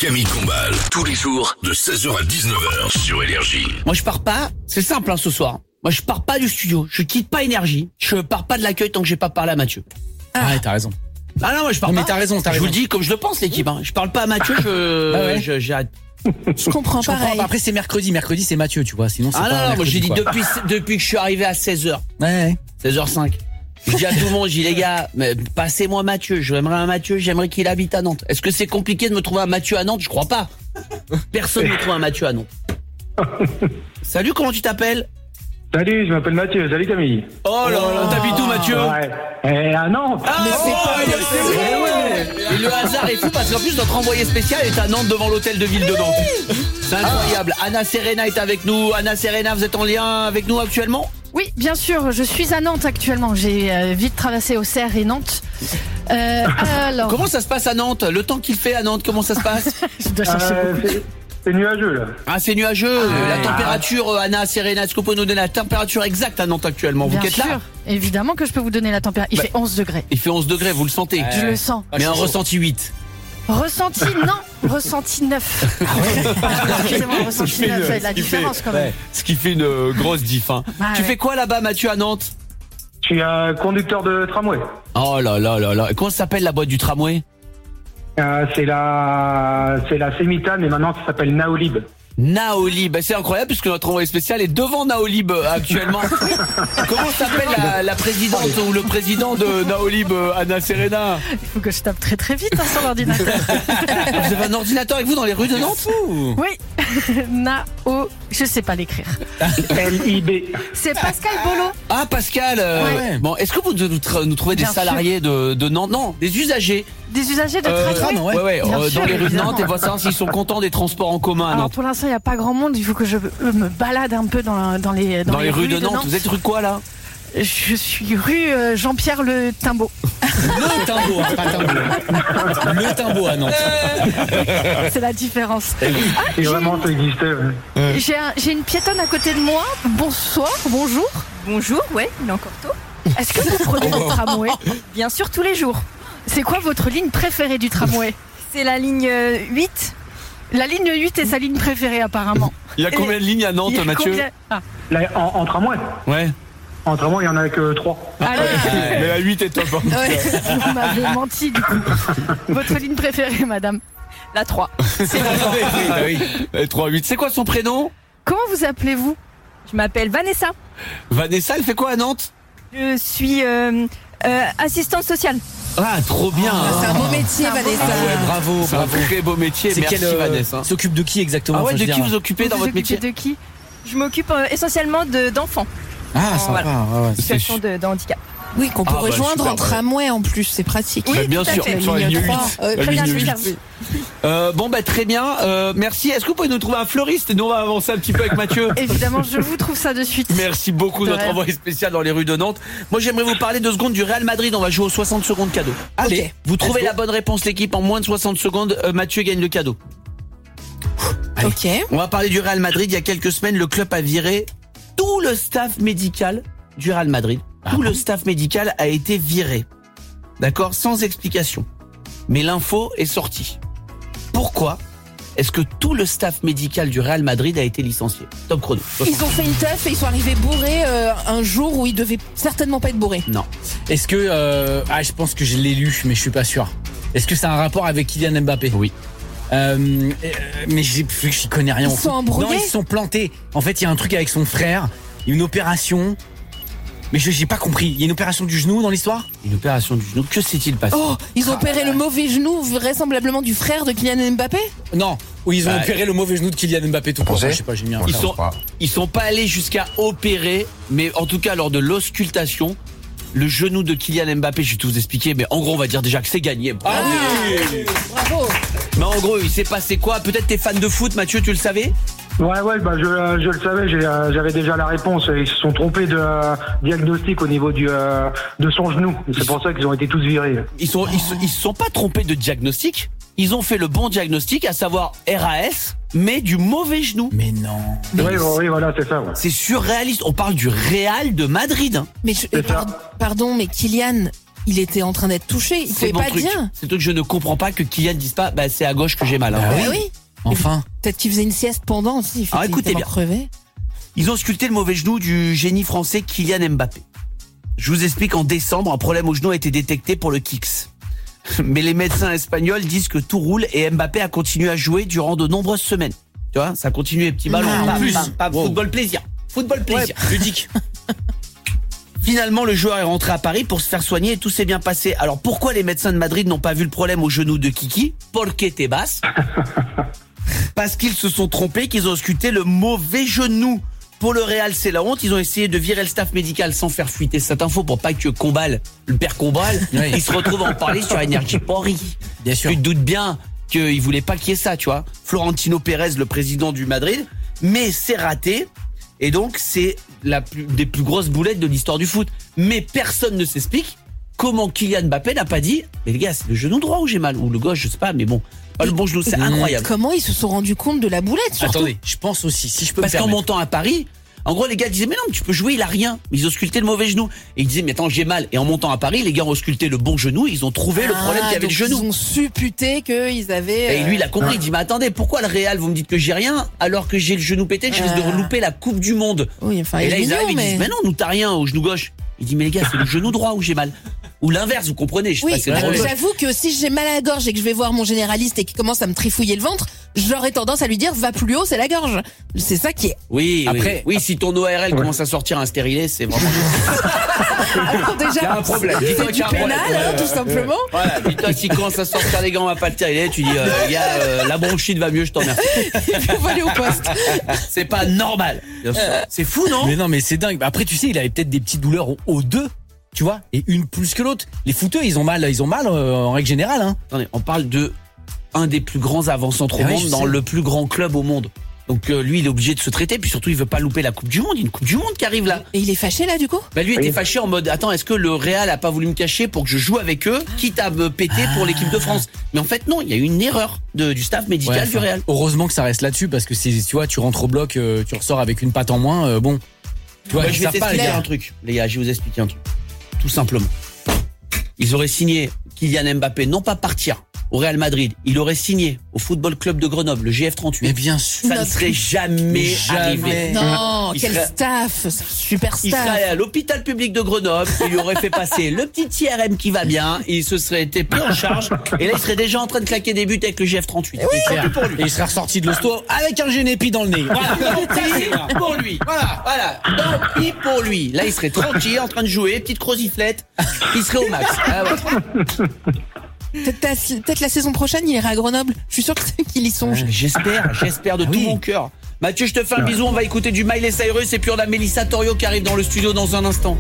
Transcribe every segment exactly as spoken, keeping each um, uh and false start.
Camille Combal, tous les jours de seize heures à dix-neuf heures sur Énergie. Moi, je pars pas. C'est simple, hein, ce soir. Moi, je pars pas du studio. Je quitte pas Énergie. Je pars pas de l'accueil tant que j'ai pas parlé à Mathieu. Ah, ouais, t'as raison. Ah non, moi, je pars Non, pas. mais t'as raison, t'as Je vous raison. le dis comme je le pense, l'équipe. Hein. Je parle pas à Mathieu. Je, Ah ouais. je- j'arrête. Je comprends Je comprends pareil. pas. Après, c'est mercredi. Mercredi, c'est Mathieu, tu vois. Sinon, c'est Ah pas non, non, moi, mercredi, j'ai dit quoi. depuis depuis que je suis arrivé à seize heures. Ouais, ouais. seize heures cinq. Je dis à tout le monde, je dis les gars, mais passez-moi Mathieu. J'aimerais un Mathieu, j'aimerais qu'il habite à Nantes. Est-ce que c'est compliqué de me trouver un Mathieu à Nantes? Je crois pas. Personne ne trouve un Mathieu à Nantes. Salut, comment tu t'appelles? Salut, je m'appelle Mathieu. Salut Camille. Oh là là, t'habites où Mathieu? Ouais. Et à Nantes. Ah, Mais c'est oh, pas il y a- possible. c'est vrai. Et le hasard est fou parce qu'en plus notre envoyé spécial est à Nantes devant l'hôtel de ville de Nantes. C'est incroyable. Anna Serena est avec nous. Anna Serena, vous êtes en lien avec nous actuellement? Oui, bien sûr, je suis à Nantes actuellement. J'ai euh, vite traversé Auxerre et Nantes. Euh, alors, Comment ça se passe à Nantes? Le temps qu'il fait à Nantes, comment ça se passe? je dois chercher Euh, beaucoup. c'est- c'est nuageux là. Ah, c'est nuageux. Ah. La température, euh, Anna Serena, est-ce que vous pouvez nous donner la température exacte à Nantes actuellement? Vous Bien qui êtes sûr, là? évidemment que je peux vous donner la température. Il Bah, fait onze degrés. Il fait onze degrés, vous le sentez? Ouais. Je le sens. Ah, Mais je un suis chaud. ressenti huit. Ressenti, non. Ressenti neuf. Excusez-moi, ressenti neuf. C'est la différence quand même. Ce qui fait une euh, grosse diff. Hein. Ah, tu ouais. fais quoi là-bas, Mathieu, à Nantes? Je suis un conducteur de tramway. Oh là là là là. Comment ça s'appelle la boîte du tramway? Euh, c'est la, c'est la Sémitane, mais maintenant ça s'appelle Naolib. Naolib, c'est incroyable puisque notre envoyé spécial est devant Naolib euh, actuellement. Comment s'appelle la, la présidente ou le président de Naolib, euh, Anna Serena? Il faut que je tape très très vite hein, sur l'ordinateur. Vous avez un ordinateur avec vous dans les rues de Nantes? Ouh. Oui. Nao, je sais pas l'écrire. L I B. C'est Pascal Bolo. Ah Pascal, euh, Ouais. bon, est-ce que vous nous, tra- nous trouvez des Bien sûr. salariés de, de Nantes? Non, des usagers. Des usagers de Euh, tramway. tram, ouais. ouais, ouais, Bien euh, sûr, dans les rues de évidemment. Nantes et voir savoir s'ils sont contents des transports en commun à Alors Nantes. pour l'instant, il n'y a pas grand monde. Il faut que je me balade un peu dans, dans les Dans, les rues de Nantes. Vous êtes rue quoi là? Je suis rue euh, Jean-Pierre Le Timbaud. Le Timbaud, hein, pas Timbaud. Le Timbaud à Nantes. C'est la différence. Et vraiment ça existait. Ouais. J'ai un- j'ai une piétonne à côté de moi. Bonsoir, bonjour. Bonjour, ouais, il est encore tôt. Est-ce que vous prenez le tramway? Bien sûr, tous les jours. C'est quoi votre ligne préférée du tramway? C'est la ligne euh, huit. La ligne huit est sa ligne préférée apparemment. Il y a combien de lignes à Nantes, Il y a Mathieu? combien Ah, Là, en, en tramway. Ouais. En tramway, il y en a que trois. allez, Mais la huit est top. hein. Ouais. vous m'avez menti du coup. Votre ligne préférée, madame? La trois. Ah oui. Euh, trois huit. C'est quoi son prénom? Comment vous appelez-vous? Je m'appelle Vanessa. Vanessa, elle fait quoi à Nantes? Je suis euh, euh, assistante sociale. Ah, trop bien. C'est un beau métier, un beau Vanessa. Ah ouais, bravo, C'est un bravo. très beau métier. C'est Merci quel, euh, Vanessa. s'occupe de qui exactement? Ah ouais, enfin, de je veux qui dire. vous occupez dans Vous votre occupez métier? de qui? Je m'occupe euh, essentiellement de- d'enfants Ah, sympa. Voilà. ouais, ouais. situation de, de handicap. Oui, qu'on peut Ah, bah, rejoindre super, en tramway en plus, c'est pratique. Oui, Bah, bien tout à sûr, fait. sur la ligne Ligne trois. huit. Euh, La Très bien, ligne je huit. vous Euh, bon bah très bien. Euh, merci. Est-ce que vous pouvez nous trouver un fleuriste et nous on va avancer un petit peu avec Mathieu? Évidemment, je vous trouve ça de suite. Merci beaucoup De notre rien. envoyé spécial dans les rues de Nantes. Moi j'aimerais vous parler deux secondes du Real Madrid. On va jouer aux soixante secondes cadeau. Allez. Ok. Vous trouvez Let's la go. bonne réponse l'équipe en moins de soixante secondes. euh, Mathieu gagne le cadeau. Ok. On va parler du Real Madrid. Il y a quelques semaines, le club a viré tout le staff médical du Real Madrid. Tout le staff médical a été viré. D'accord? Sans explication. Mais l'info est sortie. Pourquoi est-ce que tout le staff médical du Real Madrid a été licencié? Top chrono. Ils ont fait une teuf et ils sont arrivés bourrés euh, un jour où ils devaient certainement pas être bourrés. Non. Est-ce que euh, ah, je pense que je l'ai lu, mais je suis pas sûr. Est-ce que c'est un rapport avec Kylian Mbappé? Oui. Euh, euh, mais j'ai, j'y connais rien. Ils au sont foot. embrouillés? Non, ils se sont plantés. En fait, il y a un truc avec son frère, une opération. Mais je j'ai pas compris. Il y a une opération du genou dans l'histoire? Une opération du genou. Que s'est-il passé? Oh, ils ont opéré le mauvais genou vraisemblablement du frère de Kylian Mbappé. Non. Où ils ont Bah, opéré le mauvais genou de Kylian Mbappé tout court. Je sais pas, j'ai mis un. Ils sont, ils sont pas allés jusqu'à opérer, mais en tout cas lors de l'auscultation, le genou de Kylian Mbappé, je vais tout vous expliquer, mais en gros on va dire déjà que c'est gagné. Ah oui. Bravo. Mais en gros il s'est passé quoi? Peut-être t'es fan de foot, Mathieu, tu le savais? Ouais, ouais, bah je, je le savais, j'ai, euh, j'avais déjà la réponse. Ils se sont trompés de euh, diagnostic au niveau du euh, de son genou. C'est pour ça qu'ils ont été tous virés. Ils sont, ils se, ils se sont pas trompés de diagnostic. Ils ont fait le bon diagnostic, à savoir R A S, mais du mauvais genou. Mais non. Oui, oui, oui, voilà, c'est ça. Ouais. C'est surréaliste. On parle du Real de Madrid. Hein. Mais je- C'est par- ça. pardon, mais Kylian, il était en train d'être touché. Il C'est pouvait mon pas truc. dire. C'est le truc que je ne comprends pas que Kylian dise pas, bah c'est à gauche que j'ai mal. hein. Ah Bah oui. Enfin. Peut-être qu'il faisait une sieste pendant aussi. Il Alors, était écoutez tellement bien. crevé. Ils ont sculpté le mauvais genou du génie français Kylian Mbappé. Je vous explique, en décembre, un problème au genou a été détecté pour le Kicks. Mais les médecins espagnols disent que tout roule et Mbappé a continué à jouer durant de nombreuses semaines. Tu vois, ça continue les petits ballons. Ah, en Bam, plus. bam, bam, Wow. Football plaisir. Football plaisir. Ludique. Finalement, le joueur est rentré à Paris pour se faire soigner et tout s'est bien passé. Alors pourquoi les médecins de Madrid n'ont pas vu le problème au genou de Kiki? Porque te vas? Parce qu'ils se sont trompés, qu'ils ont sculpté le mauvais genou. Pour le Real, c'est la honte. Ils ont essayé de virer le staff médical sans faire fuiter cette info pour pas que Combal, le père Combal, Oui. il se retrouve à en parler sur Énergie Paris. Bien sûr. Tu te doutes bien qu'il voulait pas qu'il y ait ça, tu vois. Florentino Pérez, le président du Madrid, mais c'est raté. Et donc, c'est la plus, des plus grosses boulettes de l'histoire du foot. Mais personne ne s'explique comment Kylian Mbappé n'a pas dit, mais les gars, c'est le genou droit où j'ai mal, ou le gauche, je sais pas, mais bon, pas le bon genou, c'est incroyable. Comment ils se sont rendus compte de la boulette surtout? Attendez, je pense aussi, si je peux Parce me qu'en permettre. montant à Paris, en gros, les gars disaient, mais non, mais tu peux jouer, il a rien. Mais ils ont sculpté le mauvais genou. Et ils disaient, mais attends, j'ai mal. Et en montant à Paris, les gars ont sculpté le bon genou, ils ont trouvé le problème Ah, qu'il y avait le donc genou. Ils ont supputé qu'ils avaient. Et lui, il a euh, compris. Il dit, mais attendez, pourquoi le Real, vous me dites que j'ai rien, alors que j'ai le genou pété, je risque de Ah. relouper la Coupe du Monde. Oui, enfin, Et il là, est ils mignon, arrivent, ils mais. disent, mais non, nous, t'as rien au genou gauche. Il dit, mais les gars, c'est le genou droit où j'ai mal. Ou l'inverse, vous comprenez, je sais Oui, pas, c'est bah, drôle. j'avoue que si j'ai mal à la gorge et que je vais voir mon généraliste et qu'il commence à me trifouiller le ventre, j'aurais tendance à lui dire va plus haut, c'est la gorge. C'est ça qui est. Oui, Après- oui. Oui, si ton O R L commence à sortir un stérilet, c'est vraiment. Alors déjà, Il y a un problème. Dis-toi c'est qu'il du y a un problème. pénal, hein, tout simplement. Voilà, dis-toi, s'il commence à sortir les gants, on va pas le stérilet, tu dis, euh, gars, euh, la bronchite va mieux, je t'en remercie. Et puis on va aller au poste. C'est pas normal. Bien sûr. C'est fou, non? Mais non, mais c'est dingue. Après, tu sais, il avait peut-être des petites douleurs au- aux deux, tu vois, et une plus que l'autre. Les footeux, ils ont mal, ils ont mal euh, en règle générale, hein. Attendez, on parle de un des plus grands avant-centres au Ah oui, monde je dans sais. le plus grand club au monde. Donc euh, lui, il est obligé de se traiter, puis surtout, il veut pas louper la Coupe du Monde. Il y a une Coupe du Monde qui arrive là. Et il est fâché là du coup? Bah lui était fâché en mode, attends, est-ce que le Real a pas voulu me cacher pour que je joue avec eux, quitte à me péter pour l'équipe de France? Mais en fait, non, il y a eu une erreur de, du staff médical Ouais, du enfin, Real. Heureusement que ça reste là-dessus parce que c'est, tu vois, tu rentres au bloc, euh, tu ressors avec une patte en moins, euh, bon. Tu vois, Ouais, ils je vais savent pas, les t'expliquer gars. un truc, les gars, je vais vous expliquer un truc. Tout simplement. Ils auraient signé Kylian Mbappé, non pas partir au Real Madrid, il aurait signé au Football Club de Grenoble, le G F trente-huit. Mais bien sûr. Ça ne serait jamais, Jamais. arrivé. Non, Il quel serait- staff, super Il serait staff. allé à l'hôpital public de Grenoble, il lui aurait fait passer le petit I R M qui va bien, il se serait été pris en charge, et là il serait déjà en train de claquer des buts avec le G F trente-huit. C'est clair. Et il serait ressorti de l'hosto avec un génépi dans le nez. Voilà, tant pis pour lui. Voilà, voilà, tant pis pour lui. Là, il serait tranquille, en train de jouer, petite croziflette, il serait au max. Ah ouais. Peut-être ta- peut-être la saison prochaine, il ira à Grenoble. Je suis sûr que c'est qu'il y songe. J'espère, j'espère de Ah tout oui. mon cœur. Mathieu, je te fais un bisou, on va écouter du Miley Cyrus, et puis on a Mélissa Torio qui arrive dans le studio dans un instant.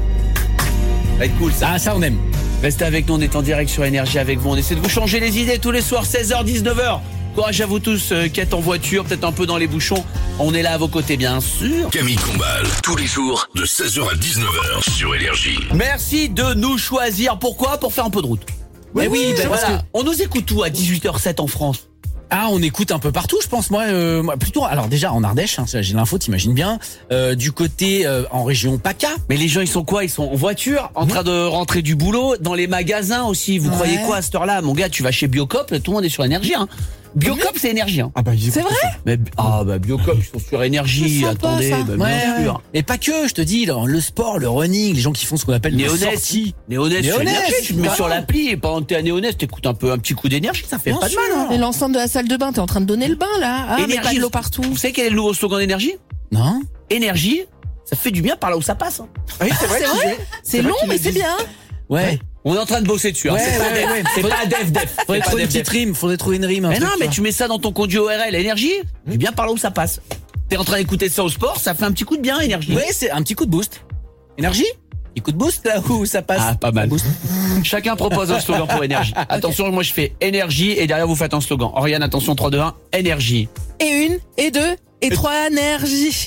Ça va être cool ça. Ah, ça, on aime. Restez avec nous, on est en direct sur Énergie avec vous. On essaie de vous changer les idées tous les soirs, seize heures, dix-neuf heures. Courage à vous tous euh, qui êtes en voiture, peut-être un peu dans les bouchons. On est là à vos côtés, bien sûr. Camille Combal, tous les jours de seize heures à dix-neuf heures sur Énergie. Merci de nous choisir. Pourquoi? Pour faire un peu de route. Mais oui, ben, parce voilà. que- On nous écoute où à dix-huit heures sept en France? Ah, on écoute un peu partout, je pense. Moi, euh, moi plutôt. Alors déjà en Ardèche, hein, ça, j'ai l'info, t'imagines bien. Euh, du côté euh, en région PACA. Mais les gens, ils sont quoi? Ils sont en voiture, en train de rentrer du boulot, dans les magasins aussi. Vous Ouais. croyez quoi à cette heure-là? Mon gars, tu vas chez Biocop, tout le monde est sur Énergie. Hein. Biocop, c'est Énergie. Hein. Ah bah C'est vrai? Mais, ah bah Biocop, ils sont sur Énergie. C'est sympa, Attendez, ça. bah, bien Ouais, sûr. ouais. Et pas que, je te dis, le, le sport, le running, les gens qui font ce qu'on appelle les Néonès, sorties. Néonès, sur Néonès, Énergie, tu te mets carrément. sur l'appli et pendant que t'es à Néonès, t'écoutes un peu un petit coup d'énergie, ça fait Bien pas de sûr. mal. Hein. Et l'enceinte de la salle de bain, t'es en train de donner le bain là. Ah, mais Énergie, pas de l'eau partout. Vous savez quel est le nouveau slogan d'Énergie? Non? Énergie, ça fait du bien par là où ça passe. Hein. Oui, c'est vrai. C'est vrai? C'est long, mais c'est bien. Ouais. On est en train de bosser dessus. Hein. Ouais, c'est pas ouais, def, ouais. c'est pas def def. Faudrait C'est pas trouver une def, def. petite rime, faudrait trouver une rime. un Mais truc, non, mais quoi. tu mets ça dans ton conduit O R L, énergie, du bien par là où ça passe. T'es en train d'écouter ça au sport, ça fait un petit coup de bien, énergie. Ouais, c'est un petit coup de boost. Énergie? Petit coup de boost là où ça passe. Ah, pas mal. Boost. Chacun propose un slogan pour énergie. Attention, moi je fais énergie et derrière vous faites un slogan. Oriane, attention, trois, deux, un, énergie. Et une, et deux, et trois énergies.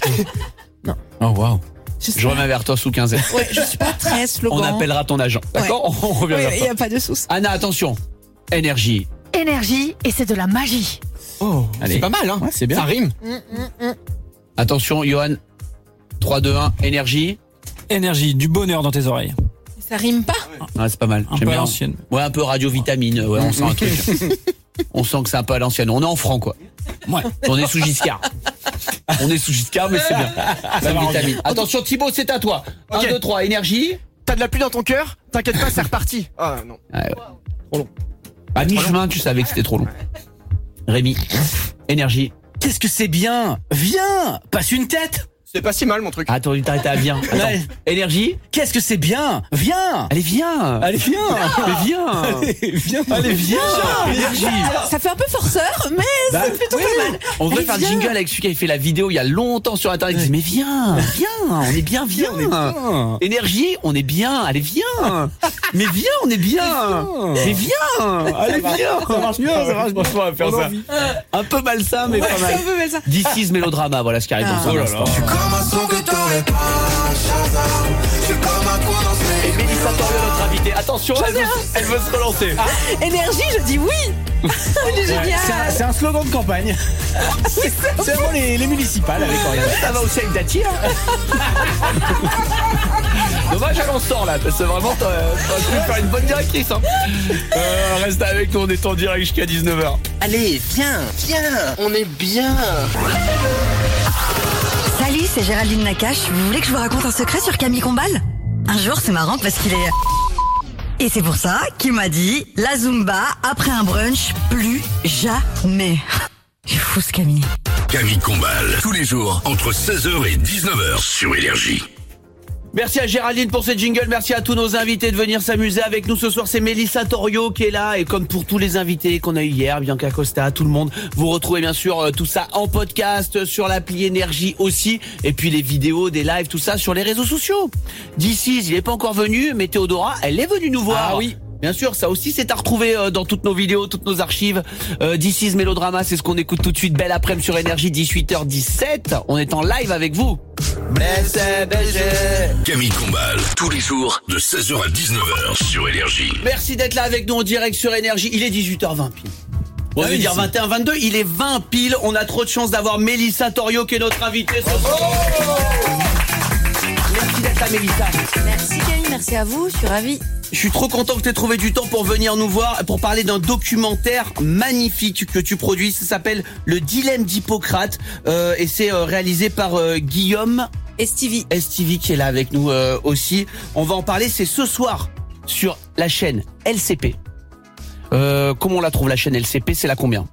Oh waouh. Je sais Je pas. reviens vers toi sous quinzaine. Ouais, je suis pas très slogan. On appellera ton agent. D'accord? On revient Oui, vers il toi. y a pas de souci. Anna, attention. Énergie. Énergie, et c'est de la magie. Oh, Allez. c'est pas mal, hein. Ouais, c'est bien. Ça rime. Attention, Johan. trois, deux, un, énergie. Énergie, du bonheur dans tes oreilles. Ça rime pas? Ah, c'est pas mal. Un J'aime peu à bien. l'ancienne. Ouais, un peu radio vitamine. Ouais, on sent un truc. On sent que c'est un peu à l'ancienne. On est en franc, quoi. Ouais. On est sous Giscard. On est sous Giscard, mais c'est bien. La vitamine. Attention, Thibaut, c'est à toi. un, Ok. deux, trois, énergie. T'as de la pluie dans ton cœur? T'inquiète pas, c'est reparti. Ah non. Ouais, ouais. Trop long. À mi-chemin, tu savais que c'était trop long. Rémi, énergie. Qu'est-ce que c'est bien? Viens, passe une tête. C'est pas si mal mon truc. Attends, tu t'arrêtes à bien. Attends. Ouais. Énergie. Qu'est-ce que c'est bien? Viens. Allez, viens. Allez, viens. Allez, viens. Allez, viens. Allez, viens. Énergie. Ça fait un peu forceur, mais Bah, c'est plutôt oui. pas mal. On devrait Allez, faire un viens. jingle avec celui qui avait fait la vidéo il y a longtemps sur internet. Il dit, mais viens, viens, on est bien, viens. On est bien. Énergie, on est bien, allez viens. Mais viens, on est bien. Mais viens, allez viens. Ça marche bien, ça marche bien. On va faire ça. Un peu malsain, mais pas mal. C'est un peu mal ça. This is Mélodrama, voilà ce qui arrive Ah. dans un Oh là instant. là. Comme un son que t'aurais pas, Shazam. Je suis comme un condensé. Et Mélissa Torio, notre invitée. Attention, elle veut, elle veut se relancer. Énergie, je dis oui. Il est C'est un, génial. c'est un slogan de campagne. C'est c'est vraiment les, les municipales avec rien. Ça va aussi avec Dati, hein. Dommage à l'instant là, parce que vraiment t'as t'as pu faire une bonne directrice, hein. Euh, reste avec nous, on est en direct jusqu'à dix-neuf heures. Allez, viens, viens, on est bien. Salut, c'est Géraldine Nakache. Vous voulez que je vous raconte un secret sur Camille Combal? Un jour, c'est marrant parce qu'il est... Et c'est pour ça qu'il m'a dit, la Zumba, après un brunch, plus jamais. C'est fou ce Camille. Camille Combal, tous les jours, entre seize heures et dix-neuf heures sur Énergie. Merci à Géraldine pour cette jingle, merci à tous nos invités de venir s'amuser avec nous ce soir. C'est Mélissa Torio qui est là et comme pour tous les invités qu'on a eu hier, Bianca Costa, tout le monde, vous retrouvez bien sûr euh, tout ça en podcast sur l'appli Énergie aussi et puis les vidéos, des lives, tout ça sur les réseaux sociaux. D'ici, il est pas encore venu, mais Théodora, elle est venue nous voir. Ah oui. Bien sûr, ça aussi c'est à retrouver euh, dans toutes nos vidéos, toutes nos archives. Euh, This is Mélodrama, c'est ce qu'on écoute tout de suite. Belle après-midi sur Énergie, dix-huit heures dix-sept. On est en live avec vous. Blessé, blessé. Camille Combal, tous les jours, de seize heures à dix-neuf heures sur Énergie. Merci d'être là avec nous en direct sur Énergie. Il est dix-huit heures vingt pile. On va Ah oui, dire c'est- vingt et un vingt-deux, il est vingt pile. On a trop de chance d'avoir Mélissa Torio qui est notre invitée ce soir. Merci d'être là Mélissa. Merci Camille, merci à vous, je suis ravie. Je suis trop content que tu aies trouvé du temps pour venir nous voir, pour parler d'un documentaire magnifique que tu produis. Ça s'appelle Le Dilemme d'Hippocrate euh, et c'est euh, réalisé par euh, Guillaume Estivi. Estivi qui est là avec nous euh, aussi. On va en parler, c'est ce soir sur la chaîne L C P. Euh, comment on la trouve la chaîne L C P? C'est la combien?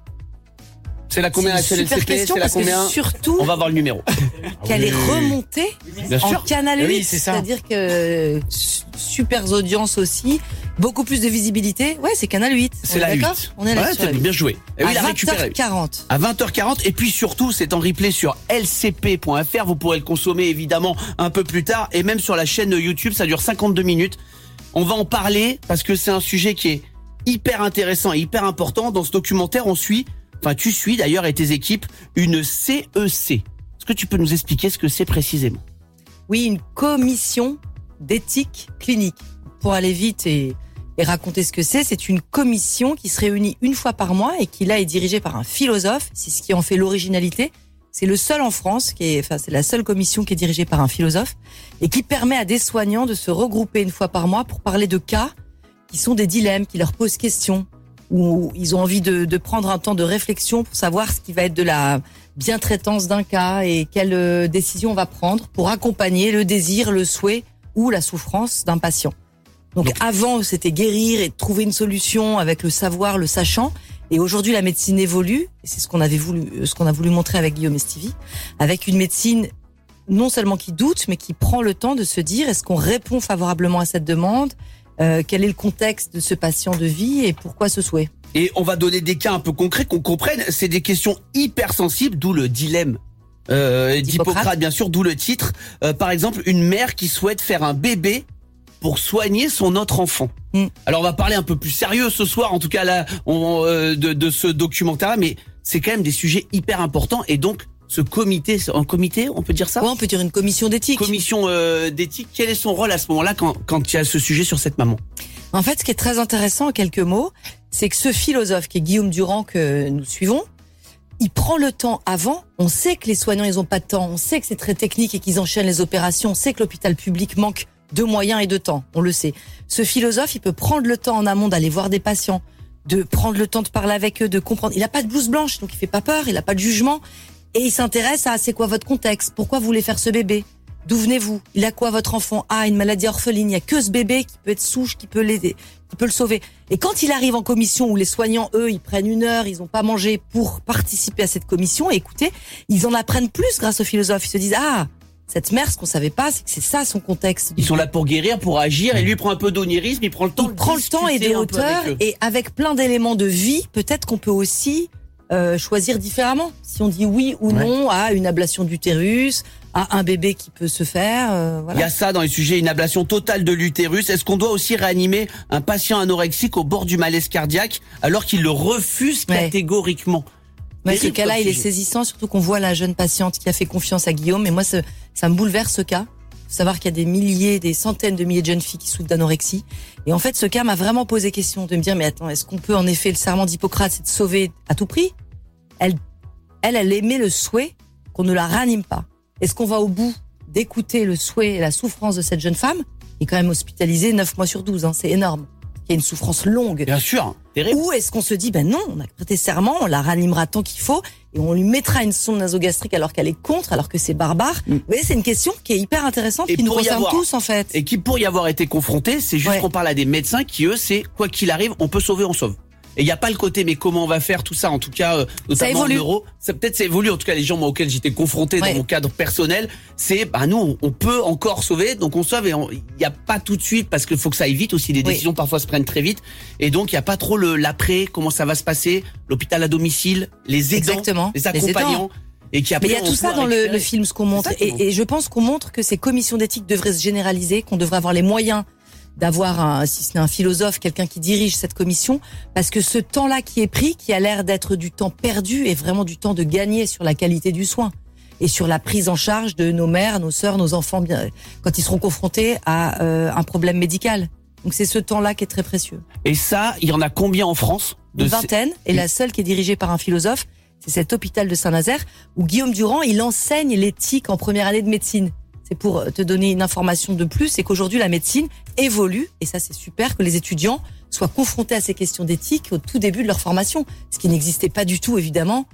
C'est la combien la C'est chaîne une super L C P? question C'est la parce que combien? surtout On va voir le numéro. qu'elle est remontée Bien en sûr. Canal huit, Oui, c'est ça. c'est-à-dire que su- super audience aussi, beaucoup plus de visibilité. Ouais, c'est Canal huit. C'est On est la d'accord huit. On est là Ouais, sur t'as la huit. bien joué. Et oui, il a À récupéré. vingt heures quarante. À vingt heures quarante et puis surtout c'est en replay sur L C P point F R. Vous pourrez le consommer évidemment un peu plus tard et même sur la chaîne YouTube, ça dure cinquante-deux minutes. On va en parler parce que c'est un sujet qui est hyper intéressant et hyper important. Dans ce documentaire, on suit, enfin tu suis d'ailleurs et tes équipes, une C E C. Est-ce que tu peux nous expliquer ce que c'est précisément? Oui, une commission d'éthique clinique. Pour aller vite et, et raconter ce que c'est, c'est une commission qui se réunit une fois par mois et qui là est dirigée par un philosophe. C'est ce qui en fait l'originalité. C'est le seul en France qui est, enfin c'est la seule commission qui est dirigée par un philosophe et qui permet à des soignants de se regrouper une fois par mois pour parler de cas qui sont des dilemmes, qui leur posent question, où ils ont envie de, de prendre un temps de réflexion pour savoir ce qui va être de la bien-traitance d'un cas et quelle euh, décision on va prendre pour accompagner le désir, le souhait ou la souffrance d'un patient. Donc, Donc avant, c'était guérir et trouver une solution avec le savoir, le sachant. Et aujourd'hui, la médecine évolue. Et c'est ce qu'on avait voulu, ce qu'on a voulu montrer avec Guillaume Estivi, avec une médecine non seulement qui doute, mais qui prend le temps de se dire est-ce qu'on répond favorablement à cette demande, euh, quel est le contexte de ce patient de vie et pourquoi ce souhait. Et on va donner des cas un peu concrets qu'on comprenne. C'est des questions hyper sensibles, d'où le dilemme euh, d'Hippocrate, bien sûr, d'où le titre. Euh, par exemple, une mère qui souhaite faire un bébé pour soigner son autre enfant. Mm. Alors on va parler un peu plus sérieux ce soir, en tout cas là, on, euh, de, de ce documentaire-là, mais c'est quand même des sujets hyper importants et donc ce comité, un comité, on peut dire ça? Ouais, on peut dire une commission d'éthique. Commission euh, d'éthique. Quel est son rôle à ce moment-là quand quand il y a ce sujet sur cette maman? En fait, ce qui est très intéressant en quelques mots, c'est que ce philosophe qui est Guillaume Durand que nous suivons, il prend le temps avant. On sait que les soignants, ils ont pas de temps. On sait que c'est très technique et qu'ils enchaînent les opérations. On sait que l'hôpital public manque de moyens et de temps, on le sait. Ce philosophe, il peut prendre le temps en amont d'aller voir des patients, de prendre le temps de parler avec eux, de comprendre. Il n'a pas de blouse blanche, donc il fait pas peur, il n'a pas de jugement. Et il s'intéresse à c'est quoi votre contexte, pourquoi vous voulez faire ce bébé, d'où venez-vous, il a quoi votre enfant, ah une maladie orpheline, il y a que ce bébé qui peut être souche, qui peut l'aider, qui peut le sauver. Et quand il arrive en commission où les soignants, eux, ils prennent une heure, ils n'ont pas mangé pour participer à cette commission, et écoutez, ils en apprennent plus grâce au philosophe. Ils se disent ah cette mère, ce qu'on savait pas, c'est que c'est ça son contexte. Ils sont là pour guérir, pour agir, et lui prend un peu d'onirisme, il prend le temps. Il prend le temps et de hauteur, avec et avec plein d'éléments de vie, peut-être qu'on peut aussi euh, choisir différemment. Si on dit oui ou non ouais. à une ablation d'utérus, à un bébé qui peut se faire. Euh, voilà. Il y a ça dans les sujets, une ablation totale de l'utérus. Est-ce qu'on doit aussi réanimer un patient anorexique au bord du malaise cardiaque alors qu'il le refuse ouais. catégoriquement? Mais ce cas-là, il est saisissant, surtout qu'on voit la jeune patiente qui a fait confiance à Guillaume. Et moi, ça, ça me bouleverse ce cas. Faut savoir qu'il y a des milliers, des centaines de milliers de jeunes filles qui souffrent d'anorexie. Et en fait, ce cas m'a vraiment posé question de me dire, mais attends, est-ce qu'on peut en effet, le serment d'Hippocrate, c'est de sauver à tout prix? Elle, elle, elle émet le souhait qu'on ne la ranime pas. Est-ce qu'on va au bout d'écouter le souhait et la souffrance de cette jeune femme, qui est quand même hospitalisée neuf mois sur douze, hein, c'est énorme. Il y a une souffrance longue. Bien sûr, terrible. Ou est-ce qu'on se dit, ben non, on a prêté serment, on la ranimera tant qu'il faut, et on lui mettra une sonde nasogastrique alors qu'elle est contre, alors que c'est barbare. Mm. Vous voyez, c'est une question qui est hyper intéressante, et qui nous concerne avoir, tous, en fait. Et qui, pour y avoir été confronté, c'est juste ouais. qu'on parle à des médecins qui, eux, c'est, quoi qu'il arrive, on peut sauver, on sauve. Et il n'y a pas le côté, mais comment on va faire tout ça, en tout cas, euh, notamment en neuro. Ça, peut-être ça évolue, en tout cas, les gens moi, auxquels j'étais confronté ouais. dans mon cadre personnel, c'est, bah, nous, on peut encore sauver, donc on sauve, et il n'y a pas tout de suite, parce qu'il faut que ça aille vite aussi, les décisions oui. parfois se prennent très vite, et donc il n'y a pas trop le, l'après, comment ça va se passer, l'hôpital à domicile, les aidants, Exactement. les accompagnants. Les et qui après, Mais il y a tout ça dans le, le film, ce qu'on montre, et, et je pense qu'on montre que ces commissions d'éthique devraient se généraliser, qu'on devrait avoir les moyens d'avoir un, si ce n'est un philosophe, quelqu'un qui dirige cette commission, parce que ce temps-là qui est pris, qui a l'air d'être du temps perdu, est vraiment du temps de gagner sur la qualité du soin et sur la prise en charge de nos mères, nos sœurs, nos enfants, bien, quand ils seront confrontés à euh, un problème médical. Donc c'est ce temps-là qui est très précieux. Et ça, il y en a combien en France? Une vingtaine, et la seule qui est dirigée par un philosophe, c'est cet hôpital de Saint-Nazaire, où Guillaume Durand, il enseigne l'éthique en première année de médecine. C'est pour te donner une information de plus, c'est qu'aujourd'hui la médecine évolue, et ça c'est super que les étudiants soient confrontés à ces questions d'éthique au tout début de leur formation, ce qui n'existait pas du tout évidemment